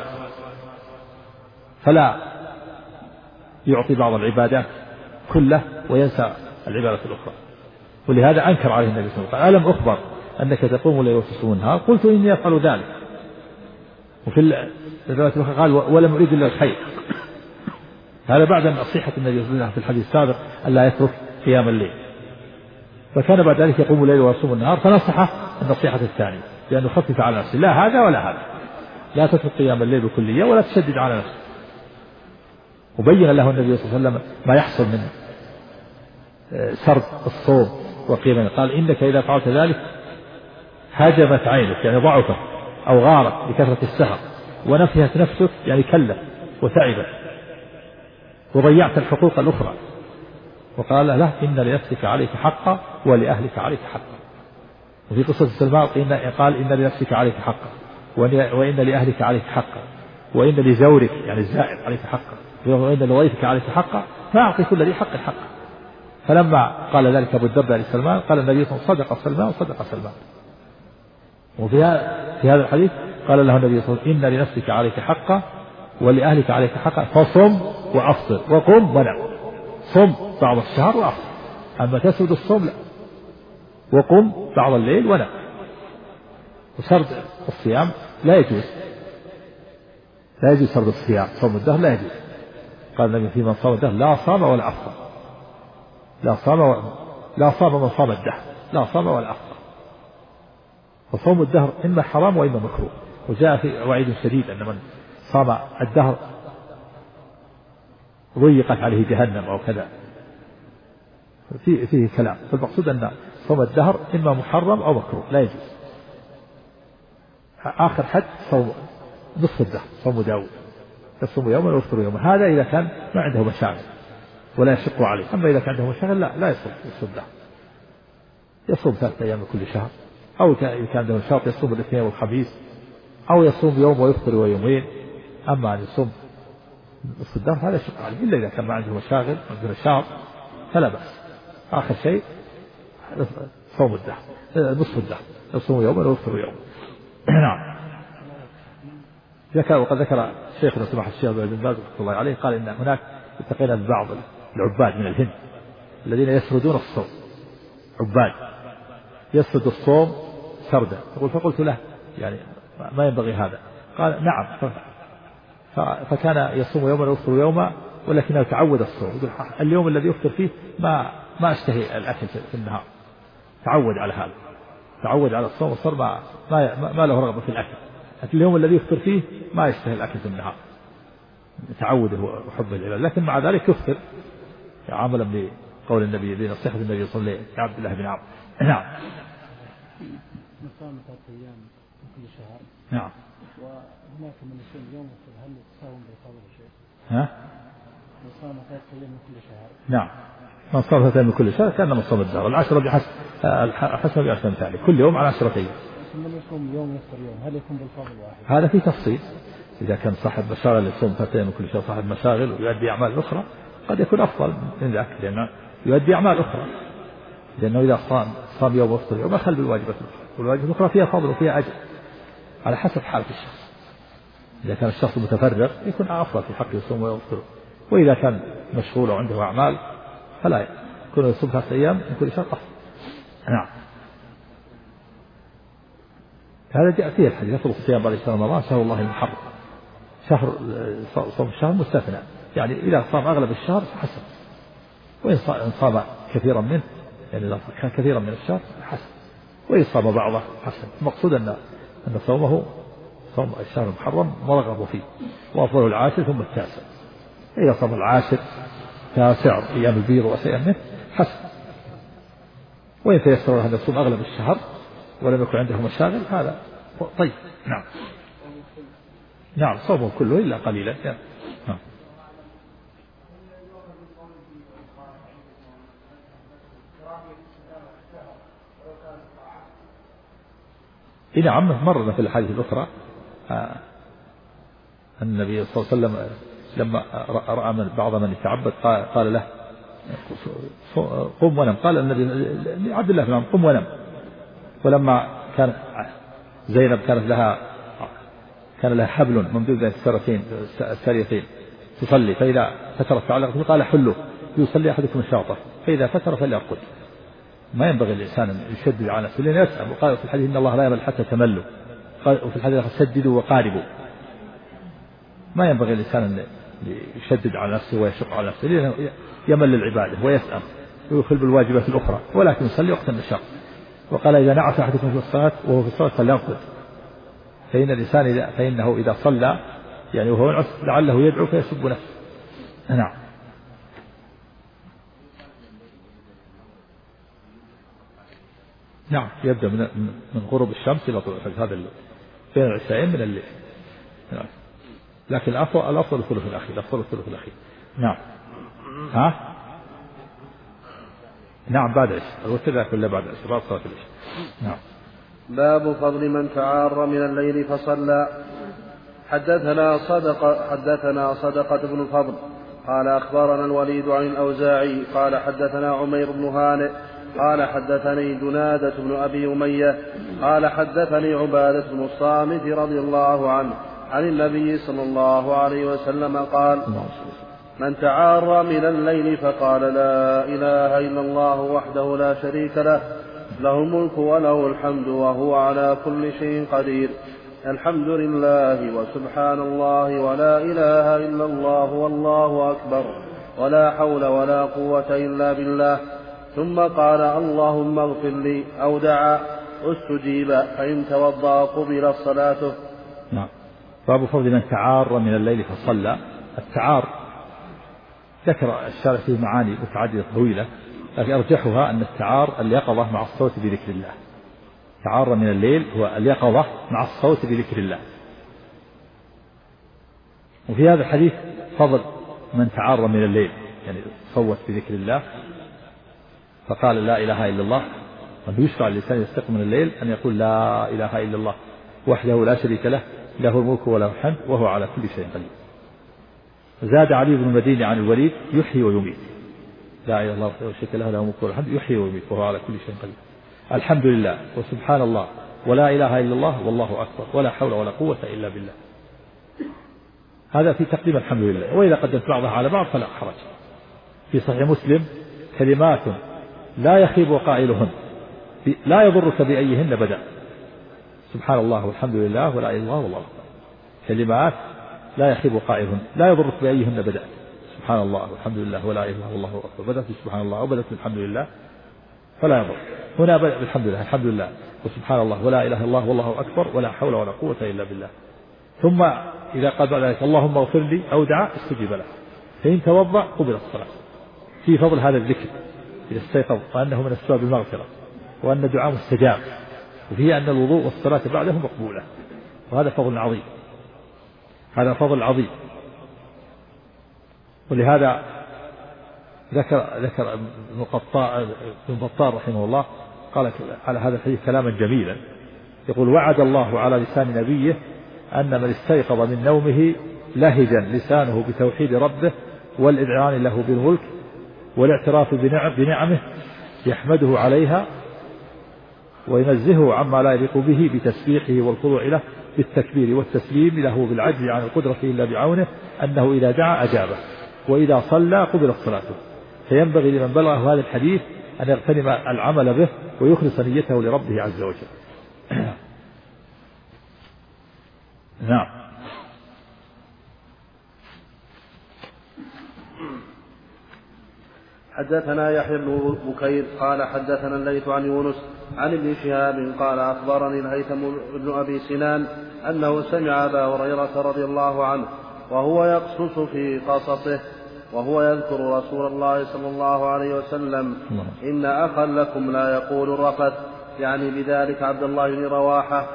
[SPEAKER 2] فلا يعطي بعض العبادات كله وينسى العبادة الأخرى. ولهذا أنكر عليه النبي صلى الله عليه وسلم: ألم أخبر أنك تقوم الليل وتصوم النهار؟ قلت: إني أفعل ذلك. وفي الرواية الأخرى قال: ولم أريد إلا الخير. هذا بعد نصيحة النبي صلى الله عليه وسلم في الحديث السابق ألا يترك قيام الليل، فكان بعد ذلك يقوم الليل ويصوم النهار، فنصحه النصيحة الثانية لأنه خفف على نفسه: لا هذا ولا هذا، لا تترك قيام الليل بكلية ولا تشدد على نفسه. وبين له النبي صلى الله عليه وسلم ما يحصل من سرد الصوم وقيامه. قال: إنك إذا فعلت ذلك هجمت عينك، يعني ضعفت، أو غارت بكثرة السهر ونفهت نفسك يعني كلت وتعبت وضيعت الحقوق الأخرى. وقال له إن لنفسك عليك حقا ولأهلك عليك حقا. وفي قصة سلمان قال إن لنفسك عليك حقا وإن لأهلك عليك حقا وإن لزورك يعني الزائر عليك حقا وإن لضيفك عليك حقا فأعطي كل ذي حق حقا. فلما قال ذلك أبو الدرداء لسلمان قال النبي صلى الله عليه وسلم صدق سلمان وصدق سلمان. وفي هذا الحديث قال له النبي صلى الله عليه وسلم إن لنفسك عليك حقا ولأهلك عليك حقا فصم وأفطر وقم ونم. صم بعض الشهر وأفطر، أما تسود الصوم لا، وقم بعض الليل ونم. وسرد الصيام لا يجوز، لا يجوز سرد الصيام، صوم الدهر لا يجوز. قال النبي في من صام الدهر لا صام ولا أفطر، لا صام من صام الدهر، لا صام ولا أفطر. فصوم الدهر إما حرام وإما مكروه. وجاء في وعيد شديد أن من صام الدهر ضيقت عليه جهنم أو كذا، فيه كلام. فالمقصود أن صوم الدهر إما محرم أو مكروه لا يجوز. آخر حد صوم نصف الدهر، صوم داود يصوم يوما ويفطر يوما، هذا إذا كان ما عنده مشاغل ولا يشق عليه. أما إذا كان عنده مشاغل لا يصوم الدهر، يصوم 3 أيام كل شهر، أو إذا كان عنده نشاط يصوم الاثنين والخميس، أو يصوم يوم ويفطر يومين. أما أن يصوم نصف الدهر هذا يشق عليه، إلا إذا كان ما عنده مشاغل عنده نشاط فلا بأس. آخر شيء صوم الدهر نصف الدهر، يصوم يوما ويفطر يوما. نعم. وقد ذكر شيخنا سماحة الشيخ بن باز رحمه الله عليه قال إن هناك التقينا ببعض العباد من الهند الذين يسردون الصوم، عباد يسرد الصوم سردا. فقلت له يعني ما ينبغي هذا. قال نعم، فكان يصوم يوما ويفطر يوما ولكنه تعود الصوم. اليوم الذي يفطر فيه ما اشتهي الأكل في النهار، تعود على هذا، تعود على الصوم وصار ما له رغبة في الأكل. اليوم الذي يفطر فيه ما يشتهي الأكل في النهار، تعوده وحبه لله. لكن مع ذلك يفطر عملا بقول النبي بنصيحة النبي صلى الله عليه وسلم لعبد الله بن عمرو. نعم.
[SPEAKER 5] نصام 3 أيام من كل شهر.
[SPEAKER 2] نعم.
[SPEAKER 5] وهناك من يصوم يوم هل يتصاوم بالفضل شيء؟
[SPEAKER 2] ها؟
[SPEAKER 5] نصام 3 أيام من كل شهر.
[SPEAKER 2] نعم. من صام 3 أيام من كل شهر كان من صام الدهر. العشرة بحسب 10 أمثاله، كل يوم على 10 أيام.
[SPEAKER 5] من يصوم يوم يفطر يوم هل يكون بالفضل واحد؟
[SPEAKER 2] هذا في تفصيل. إذا كان صاحب مشاغل يصوم 3 أيام من كل شهر، صاحب مشاغل ويؤدي أعمال أخرى قد يكون أفضل من ذاك، لأنه يؤدي أعمال أخرى، لأنه إذا صام يوم ويفطر يوم أخل بالواجبات الأخرى، والواجبات الأخرى فيها فضل وفيها أجر على حسب حالة الشخص. إذا كان الشخص متفرغ يكون أفضل في حق يصوم ويفطر، وإذا كان مشغول وعنده أعمال فلا يكون يصوم 3 أيام من كل شهر أفضل. نعم. هذا جاء فيه الحديث يطلق الصيام عليه السلام رمضان شهر الله المحرم، شهر صوم الشهر مستثنى، يعني إذا صام أغلب الشهر حسن، وإن صام كثيرا منه يعني إذا كان كثيرا من الشهر حسن، وإن صام بعضه حسن. المقصود أن صومه صوم الشهر المحرم مرغب فيه، وأفضل العاشر ثم التاسع. إذا صام العاشر 9 أيام البيض وأيام منه حسن، وإن تيسر له أن يصوم أغلب الشهر ولم يكن عنده مشاغل هذا طيب. نعم. نعم صومه كله إلا قليلا. نعم. نعم مرنا في الحديث الأخرى النبي صلى الله عليه وسلم لما رأى من بعض من يتعبد قال له قم ونم. قال النبي لعبد الله بن عمرو قم ونم. ولما كان زينب كان لها حبل ممدود بين الساريتين تصلي، فإذا فترت على قال حلوا يصلي أحدكم شاطر، فإذا فتر فليرقد. ما ينبغي الإنسان أن يشدد على نفسه لأن يسأل. وقال في الحديث إن الله لا يمل حتى تملوا، وفي الحديث سددوا وقاربوا. ما ينبغي الإنسان أن يشدد على نفسه ويشق على نفسه لأنه يمل العبادة ويسأل ويخل بالواجبات الأخرى، ولكن يصلي وقت النشاط. وقال إذا نعس أحدكم في الصلاة وهو في الصلاة فلينقض، فإنه إذا صلى يعني وهو ينعس لعله يدعو فيسب نفسه. نعم. نعم يبدأ من غروب الشمس إلى طلوع الفجر، بين العشاءين من الليل. نعم. لكن الأفضل الثلث الأخير. نعم. ها؟ نعم بعد العشاء، الوتر كله بعد العشاء، بعد صلاة العشاء. نعم.
[SPEAKER 4] باب فضل من تعار من الليل فصلى. حدثنا صدقة بن الفضل قال أخبرنا الوليد عن الأوزاعي قال حدثنا عمير بن هانئ قال حدثني جنادة بن أبي أمية قال حدثني عبادة بن الصامت رضي الله عنه عن النبي صلى الله عليه وسلم قال: من تعار من الليل فقال لا إله إلا الله وحده لا شريك له له الملك وله الحمد وهو على كل شيء قدير، الحمد لله وسبحان الله ولا إله إلا الله والله أكبر ولا حول ولا قوة إلا بالله، ثم قال اللهم اغفر لي أو دعا استجيب، فإن توضأ قبلت صلاته.
[SPEAKER 2] نعم. باب فضل من تعار من الليل فصلى. التعار ذكر الشارع فيه معاني متعددة طويلة، لكن أرجحها أن التعار اليقظة مع الصوت بذكر الله. تعار من الليل هو اليقظة مع الصوت بذكر الله. وفي هذا الحديث فضل من تعار من الليل، يعني صوت بذكر الله فقال لا إله إلا الله. ويشرع للإنسان يستيقظ من الليل أن يقول لا إله إلا الله وحده لا شريك له له الملك وله الحمد وهو على كل شيء قدير. زاد علي بن المديني عن الوليد يحيي ويميت، لا إله إلا الله وحده لا شريك له له الملك وله الحمد يحيي ويميت وهو على كل شيء قدير، الحمد لله وسبحان الله ولا إله إلا الله والله أكبر ولا حول ولا قوة إلا بالله. هذا في تقديم الحمد لله. وإذا قدمت بعضها على بعض فلا حرج. في صحيح مسلم كلمات لا يخيب قائلهن لا يضرك بأيهن بدأ، سبحان الله والحمد لله ولا إله إلا الله والله أكبر، كلمات لا يخيب قائلهن لا يضرك بأيهن بدأ، سبحان الله والحمد لله ولا إله إلا الله والله أكبر، بدأت سبحان الله أو بدأت بالحمد لله فلا يضر. هنا بدأ بالحمد لله، الحمد لله وسبحان الله ولا إله إلا الله والله أكبر ولا حول ولا قوة إلا بالله. ثم إذا قال بعد ذلك اللهم اغفر لي أو دعا استجيب له، فإن توضأ قبل الصلاة. في فضل هذا الذكر إذا استيقظ وأنه من أسباب المغفرة وأن دعاء مستجاب، وفيه أن الوضوء والصلاة بعده مقبولة، وهذا فضل عظيم، هذا فضل عظيم. ولهذا ذكر ابن بطال رحمه الله قال على هذا الحديث كلاما جميلا، يقول: وعد الله على لسان نبيه أن من استيقظ من نومه لهجا لسانه بتوحيد ربه والإذعان له بالملك والاعتراف بنعمه يحمده عليها وينزهه عما لا يليق به بتسبيحه والخضوع له بالتكبير والتسليم له بالعجز عن القدرة إلا بعونه، أنه إذا دعا أجابه وإذا صلى قبلت صلاته. فينبغي لمن بلغه هذا الحديث أن يغتنم العمل به ويخلص نيته لربه عز وجل. نعم.
[SPEAKER 4] حدثنا يحيى بن بكير قال حدثنا الليث عن يونس عن ابن شهاب قال أخبرني الهيثم بن أبي سنان أنه سمع أبا هريرة رضي الله عنه وهو يقصص في قصصه وهو يذكر رسول الله صلى الله عليه وسلم: إن أخا لكم لا يقول الرفث، يعني بذلك عبد الله بن رواحة،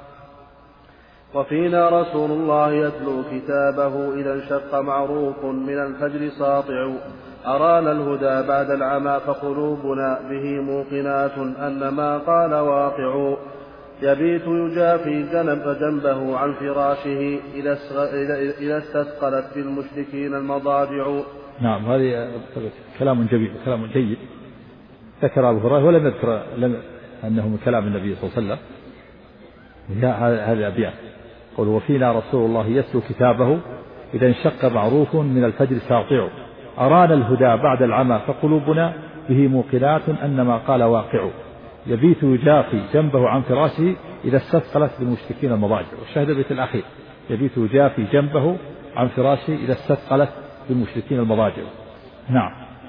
[SPEAKER 4] وفينا رسول الله يتلو كتابه إذا انشق معروف من الفجر ساطع، أرانا الهدى بعد العمى فقلوبنا به موقنات أن ما قال واقع، يبيت يجافي جنبه عن فراشه إذا استثقلت بالمشركين المضاجع.
[SPEAKER 2] نعم، هذه كلام جميل كلام جيد. ذكر أبو هريرة ولم يذكر أنه من كلام النبي صلى الله عليه وسلم. هذه الأبيات: قل وفينا رسول الله يتلو كتابه إذا انشق معروف من الفجر ساطع، أرانا الهدى بعد العمى فقلوبنا به موقنات أن ما قال واقع، يبيت يجافي جنبه عن فراشه إذا استثقلت بالمشركين المضاجع. والشاهد البيت الأخير: يبيت يجافي جنبه عن فراشه إذا استثقلت بالمشركين المضاجع. نعم.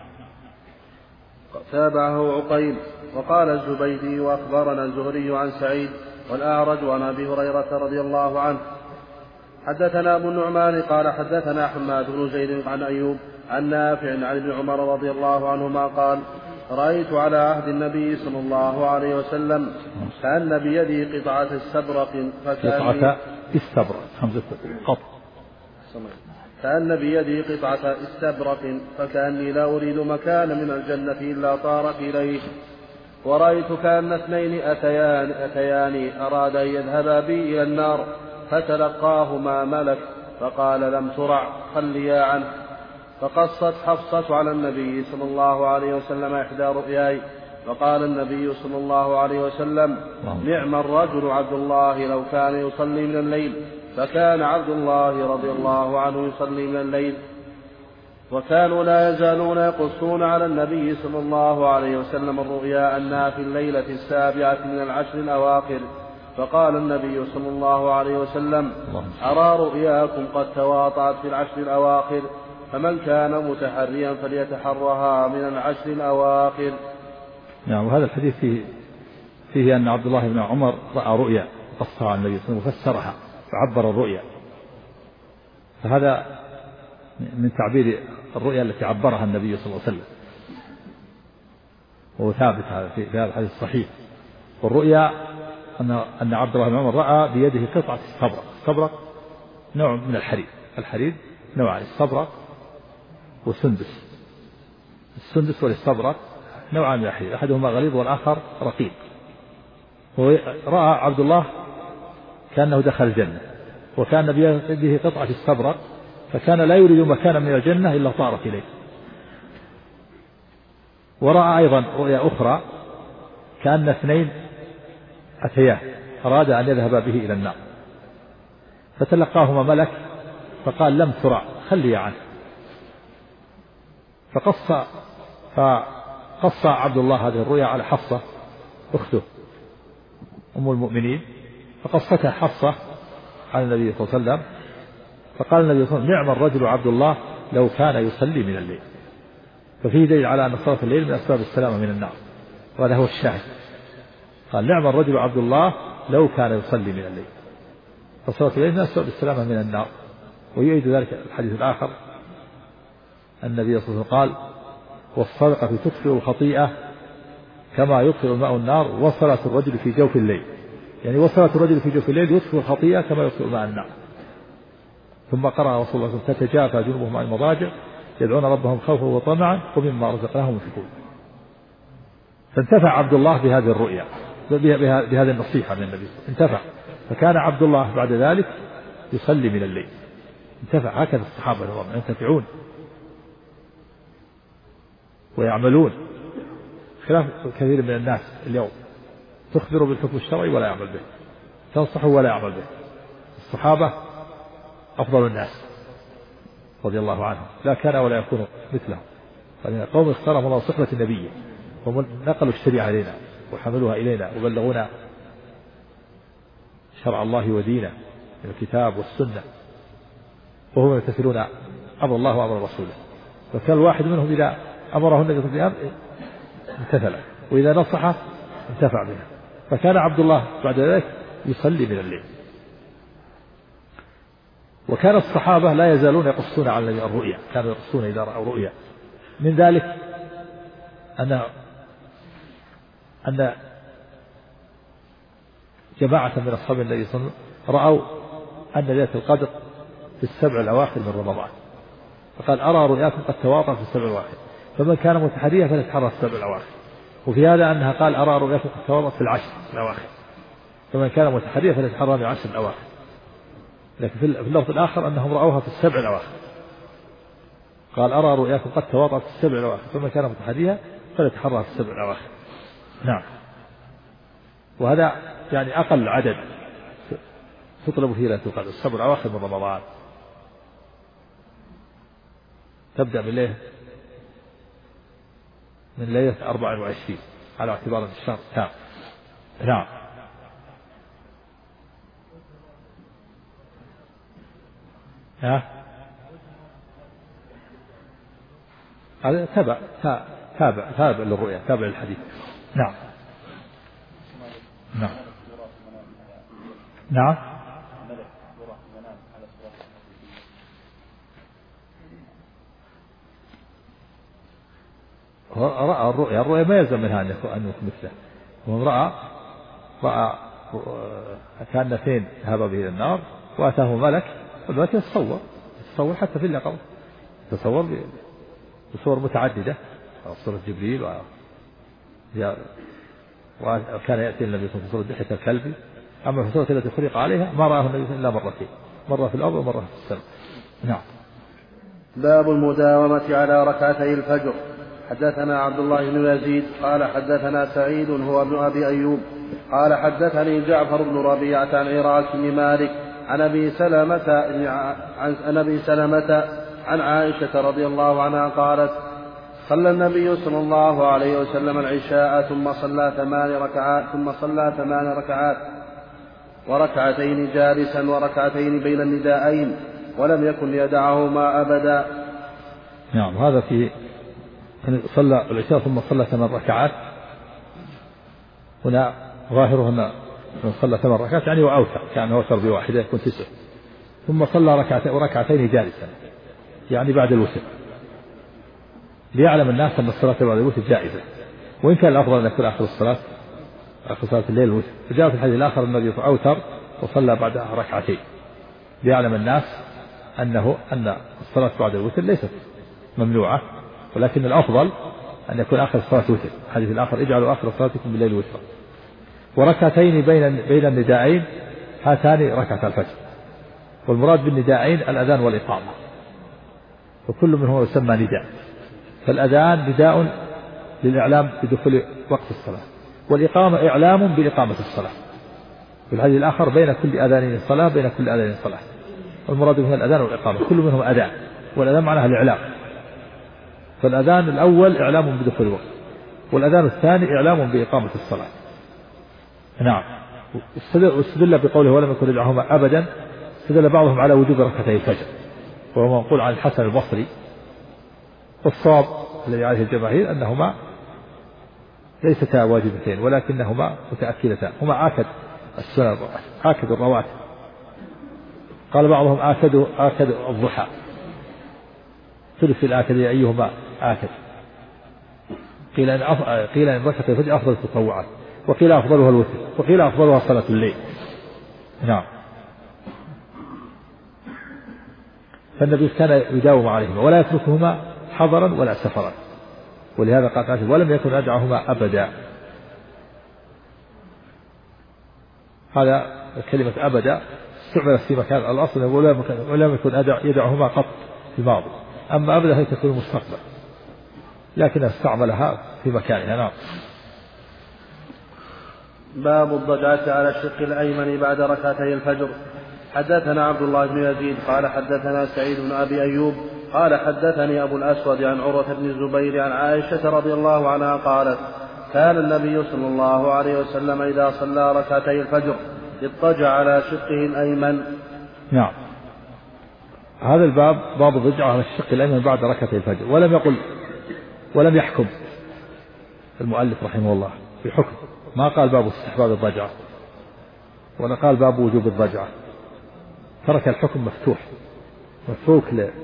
[SPEAKER 4] تابعه عقيل. وقال الزبيدي وأخبرنا الزهري عن سعيد والأعرج عن أبي هريرة رضي الله عنه. حدثنا أبو النعمان قال حدثنا حماد بن زيد عن أيوب عن نافع عن ابن عمر رضي الله عنهما قال: رأيت على عهد النبي صلى الله عليه وسلم كأن بيدي قطعة استبرق
[SPEAKER 2] قطعة استبرق همزة قط
[SPEAKER 4] كأن بيدي قطعة استبرق فكأني لا أريد مكان من الجنة إلا طارت إليه. ورأيت كأن اثنين أتيان أراد أن يذهبا بي إلى النار فتلقاهما ملك فقال لم ترع خليا عنه. فقصت حفصة على النبي صلى الله عليه وسلم إحدى رؤياي فقال النبي صلى الله عليه وسلم نعم الرجل عبد الله لو كان يصلي من الليل. فكان عبد الله رضي الله عنه يصلي من الليل. وكانوا لا يزالون يقصون على النبي صلى الله عليه وسلم الرؤيا أنها في الليلة السابعة من العشر الأواخر. فقال النبي صلى الله عليه وسلم أرى رؤياكم قد تواطأت في العشر الأواخر فمن كان متحريا فليتحرها من العشر الأواخر.
[SPEAKER 2] نعم. وهذا الحديث فيه أن عبد الله بن عمر رأى رؤيا قصها عن النبي صلى الله عليه وسلم وفسرها فعبر الرؤيا. فهذا من تعبير الرؤيا التي عبرها النبي صلى الله عليه وسلم وهو ثابت في هذا الحديث الصحيح. والرؤيا أن عبد الله بن عمر رأى بيده قطعة استبرق. استبرق نوع من الحرير. الحرير نوعان استبرق وسندس. السندس والاستبرق نوعان من الحرير أحدهما غليظ والآخر رقيق. ورأى عبد الله كأنه دخل الجنة وكان بيده قطعة استبرق فكان لا يريد مكانا من الجنة إلا طارت إليه. ورأى أيضا رؤيا أخرى كأن اثنين أتياه أراد أن يذهب به إلى النار فتلقاهما ملك فقال لم ترع خلي عنه. فقص عبد الله هذه الرؤيا على حفصة أخته أم المؤمنين فقصتها حفصة على النبي صلى الله عليه وسلم. فقال النبي صلى الله عليه وسلم نعم الرجل عبد الله لو كان يصلي من الليل. ففيه دليل على أن صلاة الليل من أسباب السلامة من النار وهذا هو الشاهد. قال نعم الرجل عبد الله لو كان يصلي من الليل. فصلاة الليل من أسباب السلامة من النار. ويؤيد ذلك الحديث الآخر النبي صلى الله عليه وسلم قال والصدقة تطفئ الخطيئة كما يطفئ الماء النار وصلاة الرجل في جوف الليل. يعني وصلاة الرجل في جوف الليل يطفئ الخطيئة كما يطفئ ماء النار. ثم قرأ رسول الله تتجافى جنوبهم عن المضاجع يدعون ربهم خوفا وطمعا ومما رزقناهم ينفقون. فانتفع عبد الله بهذه الرؤيا بهذه النصيحة من النبي انتفع. فكان عبد الله بعد ذلك يصلي من الليل انتفع. هكذا الصحابة ينتفعون ويعملون خلاف كثير من الناس اليوم تخبر بالحكم الشرعي ولا يعمل به تنصح ولا يعمل به. الصحابة أفضل الناس رضي الله عنهم لا كان ولا يكون مثلهم. قوم اختارهم الله صحبة النبي ونقلوا الشريعة إلينا وحملوها إلينا وبلغونا شرع الله ودينه من الكتاب والسنة وهم يمتثلون أمر الله وأمر رسوله. فكان الواحد منهم إذا أمره النبي صلى الله عليه وسلم امتثله وإذا نصحه انتفع به. فكان عبد الله بعد ذلك يصلي من الليل. وكان الصحابة لا يزالون يقصون على الرؤيا كانوا يقصون إذا رأوا رؤيا. من ذلك أن جماعة من أصحاب النبي صلى الله عليه وسلم رأوا أن ليلة القدر في السبع الأواخر من رمضان. فقال أرى رؤياكم قد تواطأ في السبع الأواخر فمن كان متحريا فليتحرى السبع الأواخر. وفي هذا أنها قال أرى رؤياكم قد تواطأ في العشر الأواخر فمن كان متحريا فليتحرى بالعشر الأواخر. لكن في اللفظ الآخر أنهم رأوها في السبع الأواخر قال أرى رؤياكم قد تواطأ في السبع الأواخر فمن كان متحريا فليتحرى في السبع الأواخر. نعم. وهذا يعني أقل عدد تطلب فيه ليلة القدر السبع الأواخر من رمضان. تبدأ من ليلة 24 على اعتبار أن الشهر تام. نعم. هذا تابع للرؤيا تابع للحديث. نعم. نعم. نعم. رأى الرؤيا ما يلزم منها أن يكون مثله. ومن رأى كان اثنين ذهب به إلى النار وأتاه ملك، والملك يتصور حتى في اليقظة، يتصور بصور متعددة، صورة جبريل وكان يأتي النبي صلى الله عليه وسلم دحية الكلب. أما في الصورة التي خلق عليها ما رآه النبي إلا مرتين، مرة في الأرض ومرة في السماء. نعم.
[SPEAKER 4] باب المداومة على ركعتي الفجر. حدثنا عبد الله بن يزيد قال حدثنا سعيد هو ابن أبي أيوب قال حدثني جعفر بن ربيعة عن عراك بن مالك عن أبي سلمة عن عائشة رضي الله عنها قالت: صلى النبي صلى الله عليه وسلم العشاء ثم صلى 8 ركعات وركعتين جالسا وركعتين بين النداءين ولم يكن يدعهما أبدا.
[SPEAKER 2] نعم. هذا في صلى العشاء ثم صلى 8 ركعات، هنا ظاهره أن صلى 8 ركعات يعني وأوتر، كان أوتر بواحدة يكون 9، ثم صلى ركعتين جالسا يعني بعد الوتر، ليعلم الناس أن الصلاة بعد الوتر جائزة، وإن كان الأفضل أن يكون آخر صلاة الليل الوتر. فجاء في الحديث الآخر النبي أوتر وصلى بعدها ركعتين، ليعلم الناس أن الصلاة بعد الوتر ليست ممنوعة، ولكن الأفضل أن يكون آخر الصلاة وتر. الحديث الآخر: اجعلوا آخر صلاتكم بالليل وترا. وركعتين بين النداءين هاتان ركعة الفجر، والمراد بالنداءين الأذان والإقامة، وكل منهما يسمى نداء. فالأذان نداء للإعلام بدخول وقت الصلاة، والإقامة إعلام بإقامة الصلاة. في الحديث الآخر: بين كل أذانين صلاة، بين كل أذانين صلاة. والمراد هنا الأذان والإقامة، كل منهم أذان، والأذان معناها الإعلام. فالأذان الأول إعلام بدخول الوقت، والأذان الثاني إعلام بإقامة الصلاة. نعم. واستدل بقوله ولم يكن يدعهما أبدا، استدل بعضهم على وجوب ركعتي الفجر، وهو منقول عن الحسن البصري. والصواب الذي عليه الجماهير أنهما ليستا واجبتين، ولكنهما متأكدتان، هما آكد السنن، آكد الرواتب. قال بعضهم آكد الضحى، ثلث الآكد أيهما آكد. قيل إن ركعتي الفجر أفضل التطوعات، وقيل أفضلها الوتر، وقيل أفضلها صلاة الليل. نعم. فالنبي كان يداوم عليهما ولا يتركهما حضرا ولا سفرا، ولهذا قال عائشة: ولم يكن يدعهما أبدا. هذا كلمة أبدا استعملت في مكان الأصل، ولم يكن يدعهما قط في الماضي، أما أبدا هي تكون المستقبل، لكن استعملها في مكانها. نعم.
[SPEAKER 4] باب الضجعة على الشق الأيمن بعد ركعتي الفجر. حدثنا عبد الله بن يزيد قال حدثنا سعيد بن أبي أيوب قال حدثني أبو الأسود عن عروة بن الزبير عن عائشة رضي الله عنها قالت: كان النبي صلى الله عليه وسلم إذا صلى ركعتي الفجر اضطجع على شقه الأيمن.
[SPEAKER 2] نعم. هذا الباب باب الضجعة على الشق الأيمن بعد ركعتي الفجر، ولم يحكم المؤلف رحمه الله في حكم، ما قال باب استحباب الضجعة ولا قال باب وجوب الضجعة، ترك الحكم مفتوح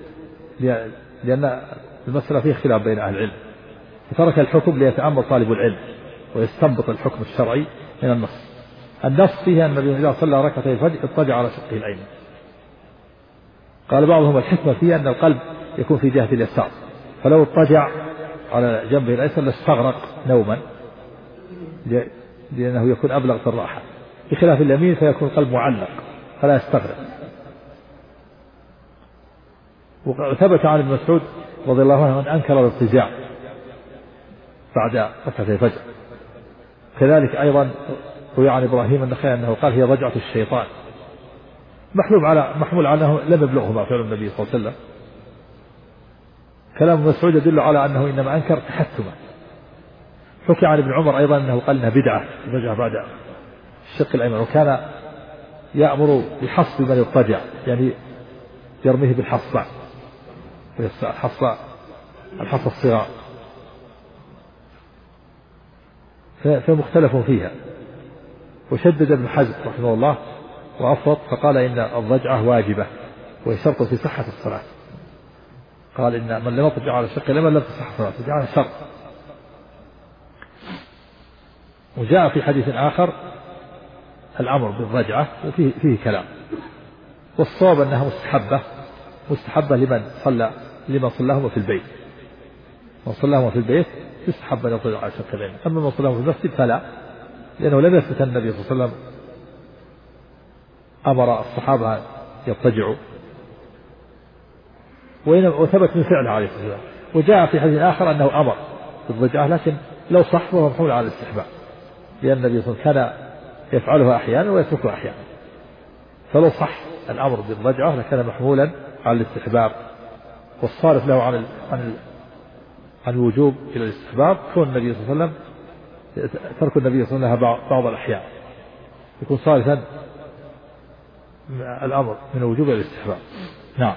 [SPEAKER 2] لأن المسألة فيه خلاف بين أهل العلم، فترك الحكم ليتأمل طالب العلم ويستنبط الحكم الشرعي من النص فيه أن النبي إذا صلى ركعتي الفجر اضطجع على شقه الأيمن. قال بعضهم الحكمة فيه أن القلب يكون في جهة اليسار، فلو اضطجع على جنبه الأيسر لاستغرق نوما، لأنه يكون أبلغ في الراحة، بخلاف اليمين فيكون القلب معلق فلا يستغرق. وثبت عن ابن مسعود رضي الله عنه أن أنكر الاضطجاع بعد ركعتي الفجر. كذلك أيضا روي عن إبراهيم النخعي أنه قال: هي ضجعة الشيطان، محمول على أنه لم يبلغهما فعل النبي صلى الله عليه وسلم. كلام مسعود يدل على أنه إنما أنكر تحتما. حكي عن ابن عمر أيضا أنه قال إنها بدعة الضجعة بعد الشق الأيمن، وكان يأمر بحص من يضطجع، يعني يرميه بالحصى، الحصى الصغار، فمختلف فيها. وشدد ابن حزم رحمه الله وأفرط فقال إن الضجعة واجبة وهي شرط في صحة الصلاة. قال إن من لم يضطجع على الشق الأيمن لم تصح صلاته، جعل شرط وجاء في حديث آخر الأمر بالرجعة وفيه كلام، والصواب أنها مستحبة لمن صلاهما في البيت، من صلاهما في البيت يستحب أن يطلع على شقين. أما من صلاهما في المسجد فلا، لأنه لم يثبت النبي صلى الله عليه وسلم أمر الصحابة أن يضطجعوا، وثبت من فعله عليه الصلاة والسلام. وجاء في حديث آخر أنه أمر بالضجعة، لكن لو صح فهو محمول على الاستحباب، لأن النبي صلى الله عليه وسلم كان يفعلها أحيانا ويتركها أحيانا، فلو صح الأمر بالضجعة لكان محمولا على الاستحباب، والصارف له عن الوجوب إلى الاستحباب كون النبي صلى الله عليه وسلم ترك النبي صلى الله عليه وسلم بعض الأحيان، يكون صارفا الأمر من الوجوب إلى الاستحباب. نعم.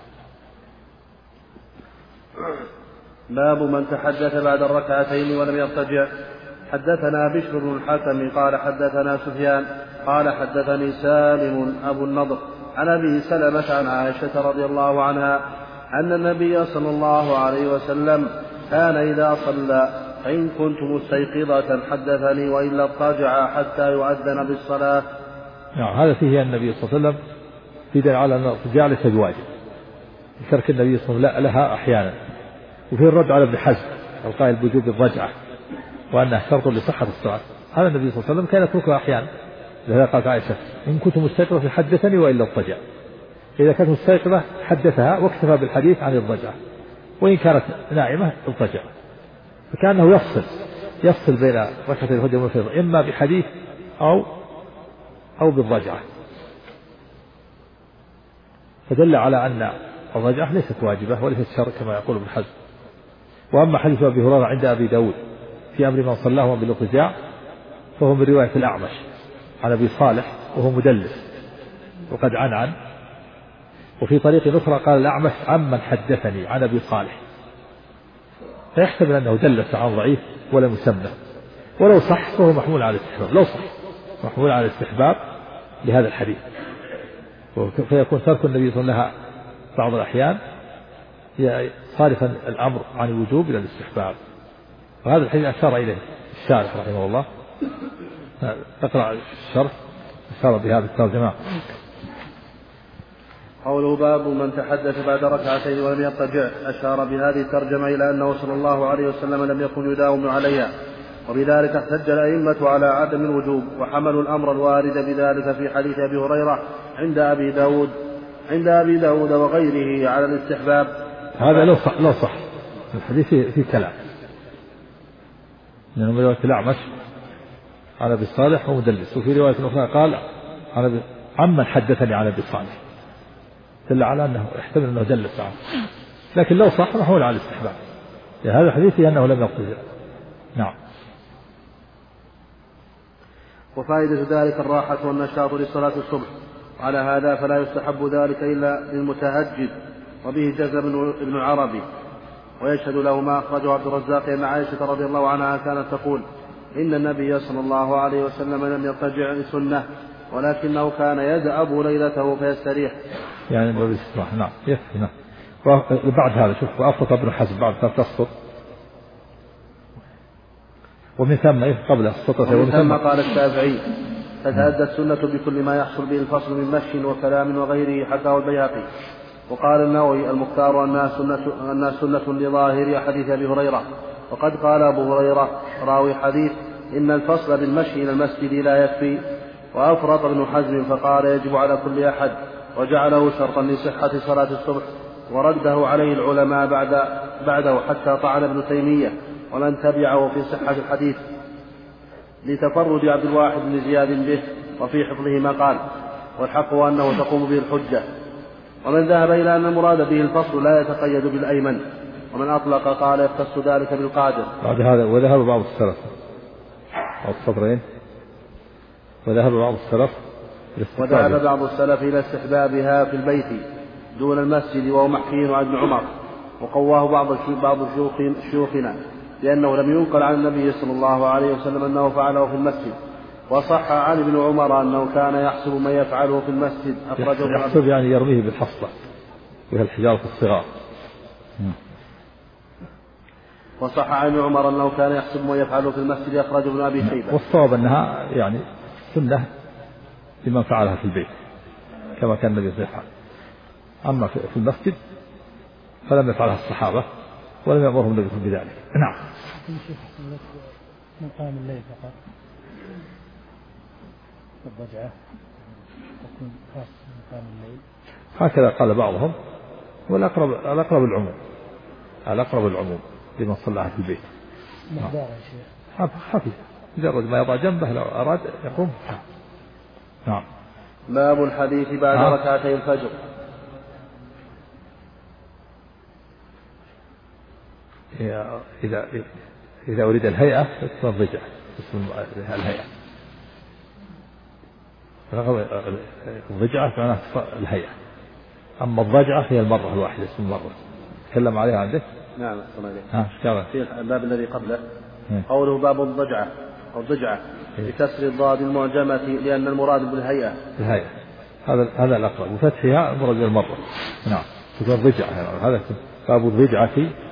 [SPEAKER 4] باب من تحدث بعد الركعتين ولم يضطجع. حدثنا بشر بن الحكم قال حدثنا سفيان قال حدثني سالم أبو النضر عن أبي سلمة عن عائشة رضي الله عنها أن النبي صلى الله عليه وسلم كان إذا صلى فإن كنت مستيقظة حدثني وإلا اضطجع حتى يؤذن بالصلاة.
[SPEAKER 2] نعم. هذا فيه النبي صلى الله عليه وسلم في دليل على أن الاضطجاع ليس بواجب، ترك النبي صلى الله عليه وسلم لها أحيانا. وفيه الرد على ابن حزم القائل بوجوب الضجعة وأنها شرط لصحة الصلاة. هذا النبي صلى الله عليه وسلم كان يتركها أحيانا، لهذا قالت عائشة إن كنت مستيقظة حدثني وإلا اضطجع. إذا كانت مستيقظة حدثها واكتفى بالحديث عن الضجعة، وإن كانت نائمة اضطجع. فكأنه يفصل بين ركعة الفجر والفجر إما بحديث أو بالضجعة، فدل على أن الضجعة ليست واجبة وليست شرط كما يقول ابن حزم. وأما حديث أبي هريرة عند أبي داود في أمر من صلاهما بالاضطجاع فهو من رواية الأعمش عن أبي صالح وهو مدلس وقد عن وفي طريق أخرى قال الأعمش عمن حدثني عن أبي صالح، فيحتمل أنه دلس عن ضعيف ولم يسمى. ولو صح فهو محمول على الاستحباب، لو صح محمول على الاستحباب لهذا الحديث، فيكون ترك النبي صلى الله عليه وسلم بعض الأحيان صارفا الأمر عن الوجوب إلى الاستحباب. وهذا الحديث أشار إليه الشارح رحمه الله. اقرأ الشرح أشار بهذا الترجمة.
[SPEAKER 4] قوله باب من تحدث بعد ركعتين ولم يضطجع، أشار بهذه الترجمة إلى أنه صلى الله عليه وسلم لم يكن يداوم عليها، وبذلك احتج الأئمة على عدم الوجوب، وحملوا الأمر الوارد بذلك في حديث أبي هريرة عند أبي داود وغيره على الاستحباب.
[SPEAKER 2] هذا لو صح الحديث في كلام، لأنه من رواية الأعمش عن أبي صالح ومدلس، وفي رواية أخرى قال عمن حدثني عن أبي صالح، دل على أنه يحتمل أنه دلس عنه، لكن لو صح محمول على الاستحباب هذا الحديث لأنه لم يضطجع. نعم.
[SPEAKER 4] وفائدة ذلك الراحة والنشاط لصلاة الصبح، على هذا فلا يستحب ذلك إلا للمتهجد. وبه جزم ابن عربي، ويشهد له ما أخرجه عبد الرزاق أن عائشة رضي الله عنها كانت تقول إن النبي صلى الله عليه وسلم لم يضطجع لسنة، ولكنه كان يدأب ليلته فيستريح.
[SPEAKER 2] يعني باب الاستراحة. نعم يكفي. نعم. وبعد هذا شوف وأفرط ابن حزم بعد تسقط، ومن ثم قبل السطرة
[SPEAKER 4] ومن ثم قال الشافعي تتأدى السنة بكل ما يحصل به الفصل من مشي وكلام وغيره، حكاه البيهقي. وقال النووي المختار أنها سنة لظاهر حديث أبي هريرة. وقد قال أبو هريرة راوي حديث إن الفصل بالمشي إلى المسجد لا يكفي. وأفرط ابن حزم فقال يجب على كل أحد، وجعله شرطا لصحة صلاة الصبح، ورده عليه العلماء بعده حتى طعن ابن تيمية ومن تبعه في صحة الحديث لتفرد عبد الواحد بن زياد به وفي حفظه ما قال، والحق أنه تقوم به الحجة. ومن ذهب إلى أن المراد به الفصل لا يتقيد بالأيمن، ومن أطلق قال يختص ذلك بالقادر.
[SPEAKER 2] بعد هذا وذهب بعض السلف أو الصدرين وذهب بعض السلف
[SPEAKER 4] إلى استحبابها في البيت دون المسجد، وهو محكي عن ابن عمر، وقواه بعض شيوخنا لأنه لم ينقل عن النبي صلى الله عليه وسلم أنه فعله في المسجد. وصح عن ابن عمر أنه كان يحسب ما يفعله في المسجد.
[SPEAKER 2] يحسب يعني يرميه بالحصبة وهي الحجارة الصغار.
[SPEAKER 4] وصح عن عمر أنه كان يحسب ما يفعله في المسجد، أخرجه ابن أبي شيبة.
[SPEAKER 2] والصواب أنها يعني سنة لمن فعلها في البيت كما كان النبي صلى الله عليه وسلم. أما في المسجد فلم يفعلها الصحابة ولم يأمرهم النبي بذلك. نعم.
[SPEAKER 5] من قام الليل فقط الضجعة تكون خاص من قام الليل
[SPEAKER 2] هكذا قال بعضهم، والأقرب العموم لمن صلىها في البيت.
[SPEAKER 5] مقدار يا شيخ
[SPEAKER 2] خفيف مجرد ما يضع جنبه لو أراد يقوم. نعم.
[SPEAKER 4] باب الحديث بعد ركعتي الفجر.
[SPEAKER 2] إذا أريد الهيئة اسم الضجع، اسم الهيئة. الضجعة معناها الهيئة، أما الضجعة هي المرة الواحدة، اسم المرة تكلم عليها عندك.
[SPEAKER 4] نعم في الباب الذي قبله
[SPEAKER 2] إيه؟
[SPEAKER 4] قوله باب الضجعة أو الضجعة بكسر الضاد المعجمة لأن المراد بالهيئة.
[SPEAKER 2] الهيئة هذا الأقرب، وفتحها المراد بالمرة. نعم تكون الضجعة، هذا باب الضجعة.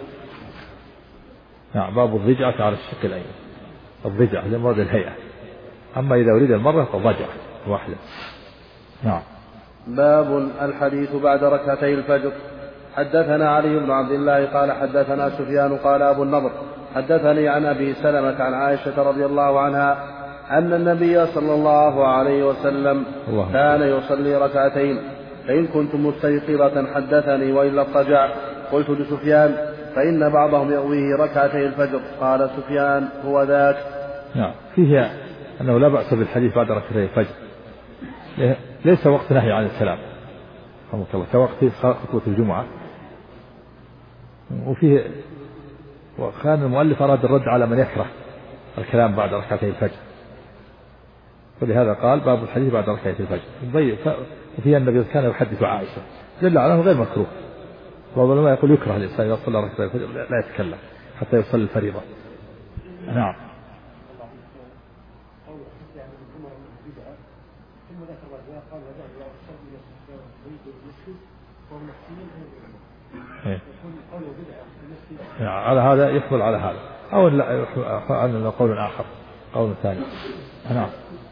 [SPEAKER 2] نعم باب الضجعة على الشق الأيمن، الضجعة هي المراد الهيئة، أما إذا أريد المرة فالضجعة واحدة. نعم.
[SPEAKER 4] باب الحديث بعد ركعتي الفجر. حدثنا علي بن عبد الله قال حدثنا سفيان قال أبو النضر حدثني عن أبي سلمة عن عائشة رضي الله عنها أن النبي صلى الله عليه وسلم كان يصلي ركعتين، فإن كنت مستيقظة حدثني وإلا اضطجع. قلت لسفيان فإن بعضهم يأويه ركعتي الفجر. قال سفيان هو ذاك.
[SPEAKER 2] نعم فيه أنه لا بأس بالحديث بعد ركعتي الفجر، ليس وقت نهي عن السلام كوقت خطبة الجمعة. وفيه وكان المؤلف أراد الرد على من يكره الكلام بعد ركعتي الفجر، ولهذا قال باب الحديث بعد ركعتي الفجر. وفيه النبي كان يحدث عائشة دل على أنه غير مكروه. بعض العلماء يقول يكره الإنسان إذا صلى ركعتي الفجر لا يتكلم حتى يصلي الفريضة. نعم. على هذا يحمل على هذا، أو لا قول آخر قول ثاني. نعم.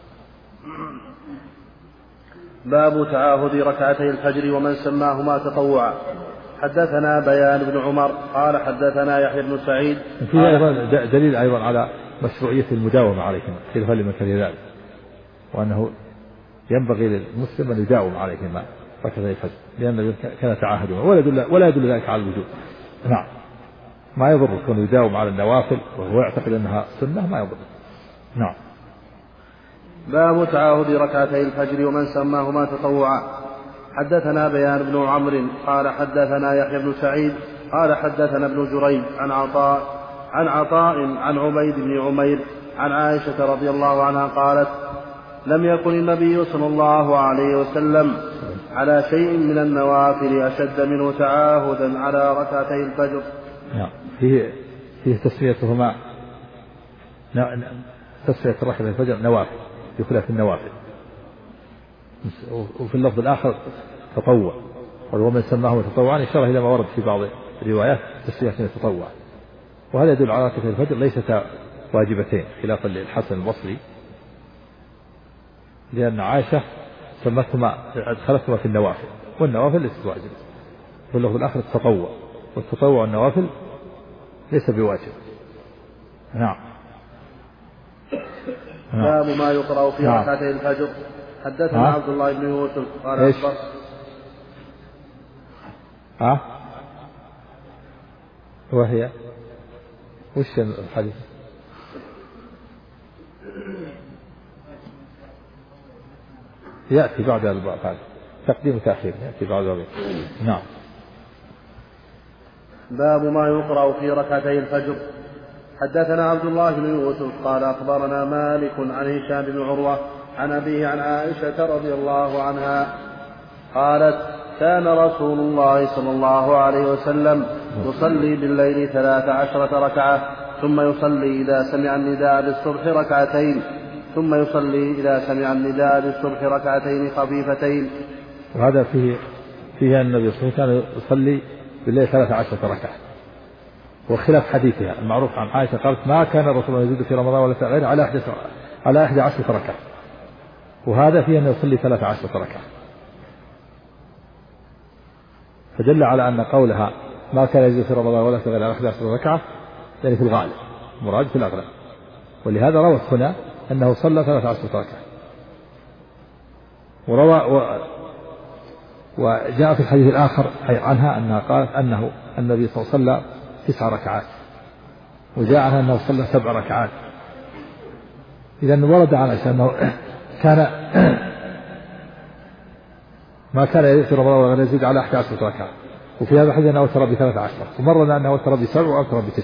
[SPEAKER 4] باب تعاهد ركعتي الفجر ومن سماهما تطوعا. حدثنا بيان بن عمر قال حدثنا يحيى بن سعيد.
[SPEAKER 2] فيه أيضا دليل أيضا على مشروعية المداومة عليهما خلافا لمن كره ذلك، وأنه ينبغي للمسلم أن يداوم عليهما ركعتي الفجر لأن كان تعاهدهما، ولا يدل ذلك على الوجوب. نعم. ما يضر كون يداوم على النوافل وهو يعتقد أنها سنة، ما يضر. نعم.
[SPEAKER 4] باب تعاهد ركعتي الفجر ومن سماهما تطوعا. حدثنا بيان بن عمرو قال حدثنا يحيى بن سعيد قال حدثنا ابن جريج عن عطاء عن عبيد بن عمير عن عائشة رضي الله عنها قالت لم يكن النبي صلى الله عليه وسلم على شيء من النوافل أشد منه تعاهدا على ركعتي الفجر.
[SPEAKER 2] فيه تسميتهما تسمية ركعتي الفجر نوافل بخلاف النوافل، وفي اللفظ الآخر تطوع، ومن سماه تطوعا إشارة إلى ما ورد في بعض الروايات تسمية التطوع، وهذا يدل على ركعتي الفجر ليست واجبتين خلافا للحسن البصري، لأن عائشة سمتهما أدخلتهما في النوافل، والنوافل ليست واجبة. في اللفظ الآخر التطوع، والتطوع النوافل ليس بواجب. نعم.
[SPEAKER 4] باب ما يقرأ في ركعتي الفجر. حدثنا عبد الله بن يوسف قال أخبر
[SPEAKER 2] وهي وش الحديث؟ يأتي بعد الباب تقديم وتأخير، يأتي بعد الباب. نعم.
[SPEAKER 4] باب ما يقرأ في ركعتي الفجر. حدثنا عبد الله بن يوسف قال أخبرنا مالك عن هشام بن عروة عن أبيه عن عائشة رضي الله عنها قالت كان رسول الله صلى الله عليه وسلم يصلي بالليل 13 ركعة ثم يصلي إذا سمع النداء بالصبح ركعتين ثم يصلي إذا سمع النداء بالصبح ركعتين خفيفتين.
[SPEAKER 2] وهذا فيه أن النبي صلى الله عليه وسلم كان يصلي بالليل 13 ركعة، وخلاف حديثها المعروف عن عائشة قالت ما كان الرسول يزيد في رمضان ولا في غيره على 11 ركعة، وهذا فيه أن يصلي 13 ركعة، فدل على أن قولها ما كان يزيد في رمضان ولا في غيره على 11 ركعة يعني في الغالب، مراد في الأغلب. ولهذا روت هنا أنه صلى 13 ركعة. وجاء في الحديث الآخر عنها أنها قالت أنه النبي صلى الله عليه وسلم 9 ركعات، وجاء عنها أنه صلى 7 ركعات. إذن ورد عن عائشة أنه كان ما كان يزيد في رمضان ولا يزيد على 11 ركعة، وفي هذا الحديث أنه أوتر ب13، ومرنا أنه أوتر ب7 وأوتر ب9،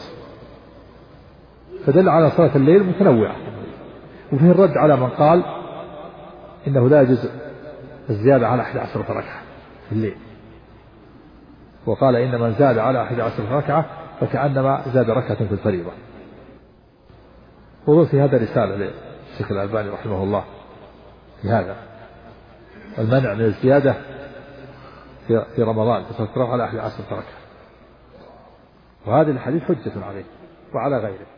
[SPEAKER 2] فدل على صلاة الليل متنوعة. وفيه الرد على من قال إنه لا يجوز الزيادة على 11 ركعة في الليل، وقال إن من زاد على 11 ركعة فكأنما زاد ركعة في الفريضة. وضع في هذا رسالة للشيخ الألباني رحمه الله في هذا المنع من الزيادة في رمضان فتترفع على 11 ركعة، وهذه الحديث حجة عليه وعلى غيره.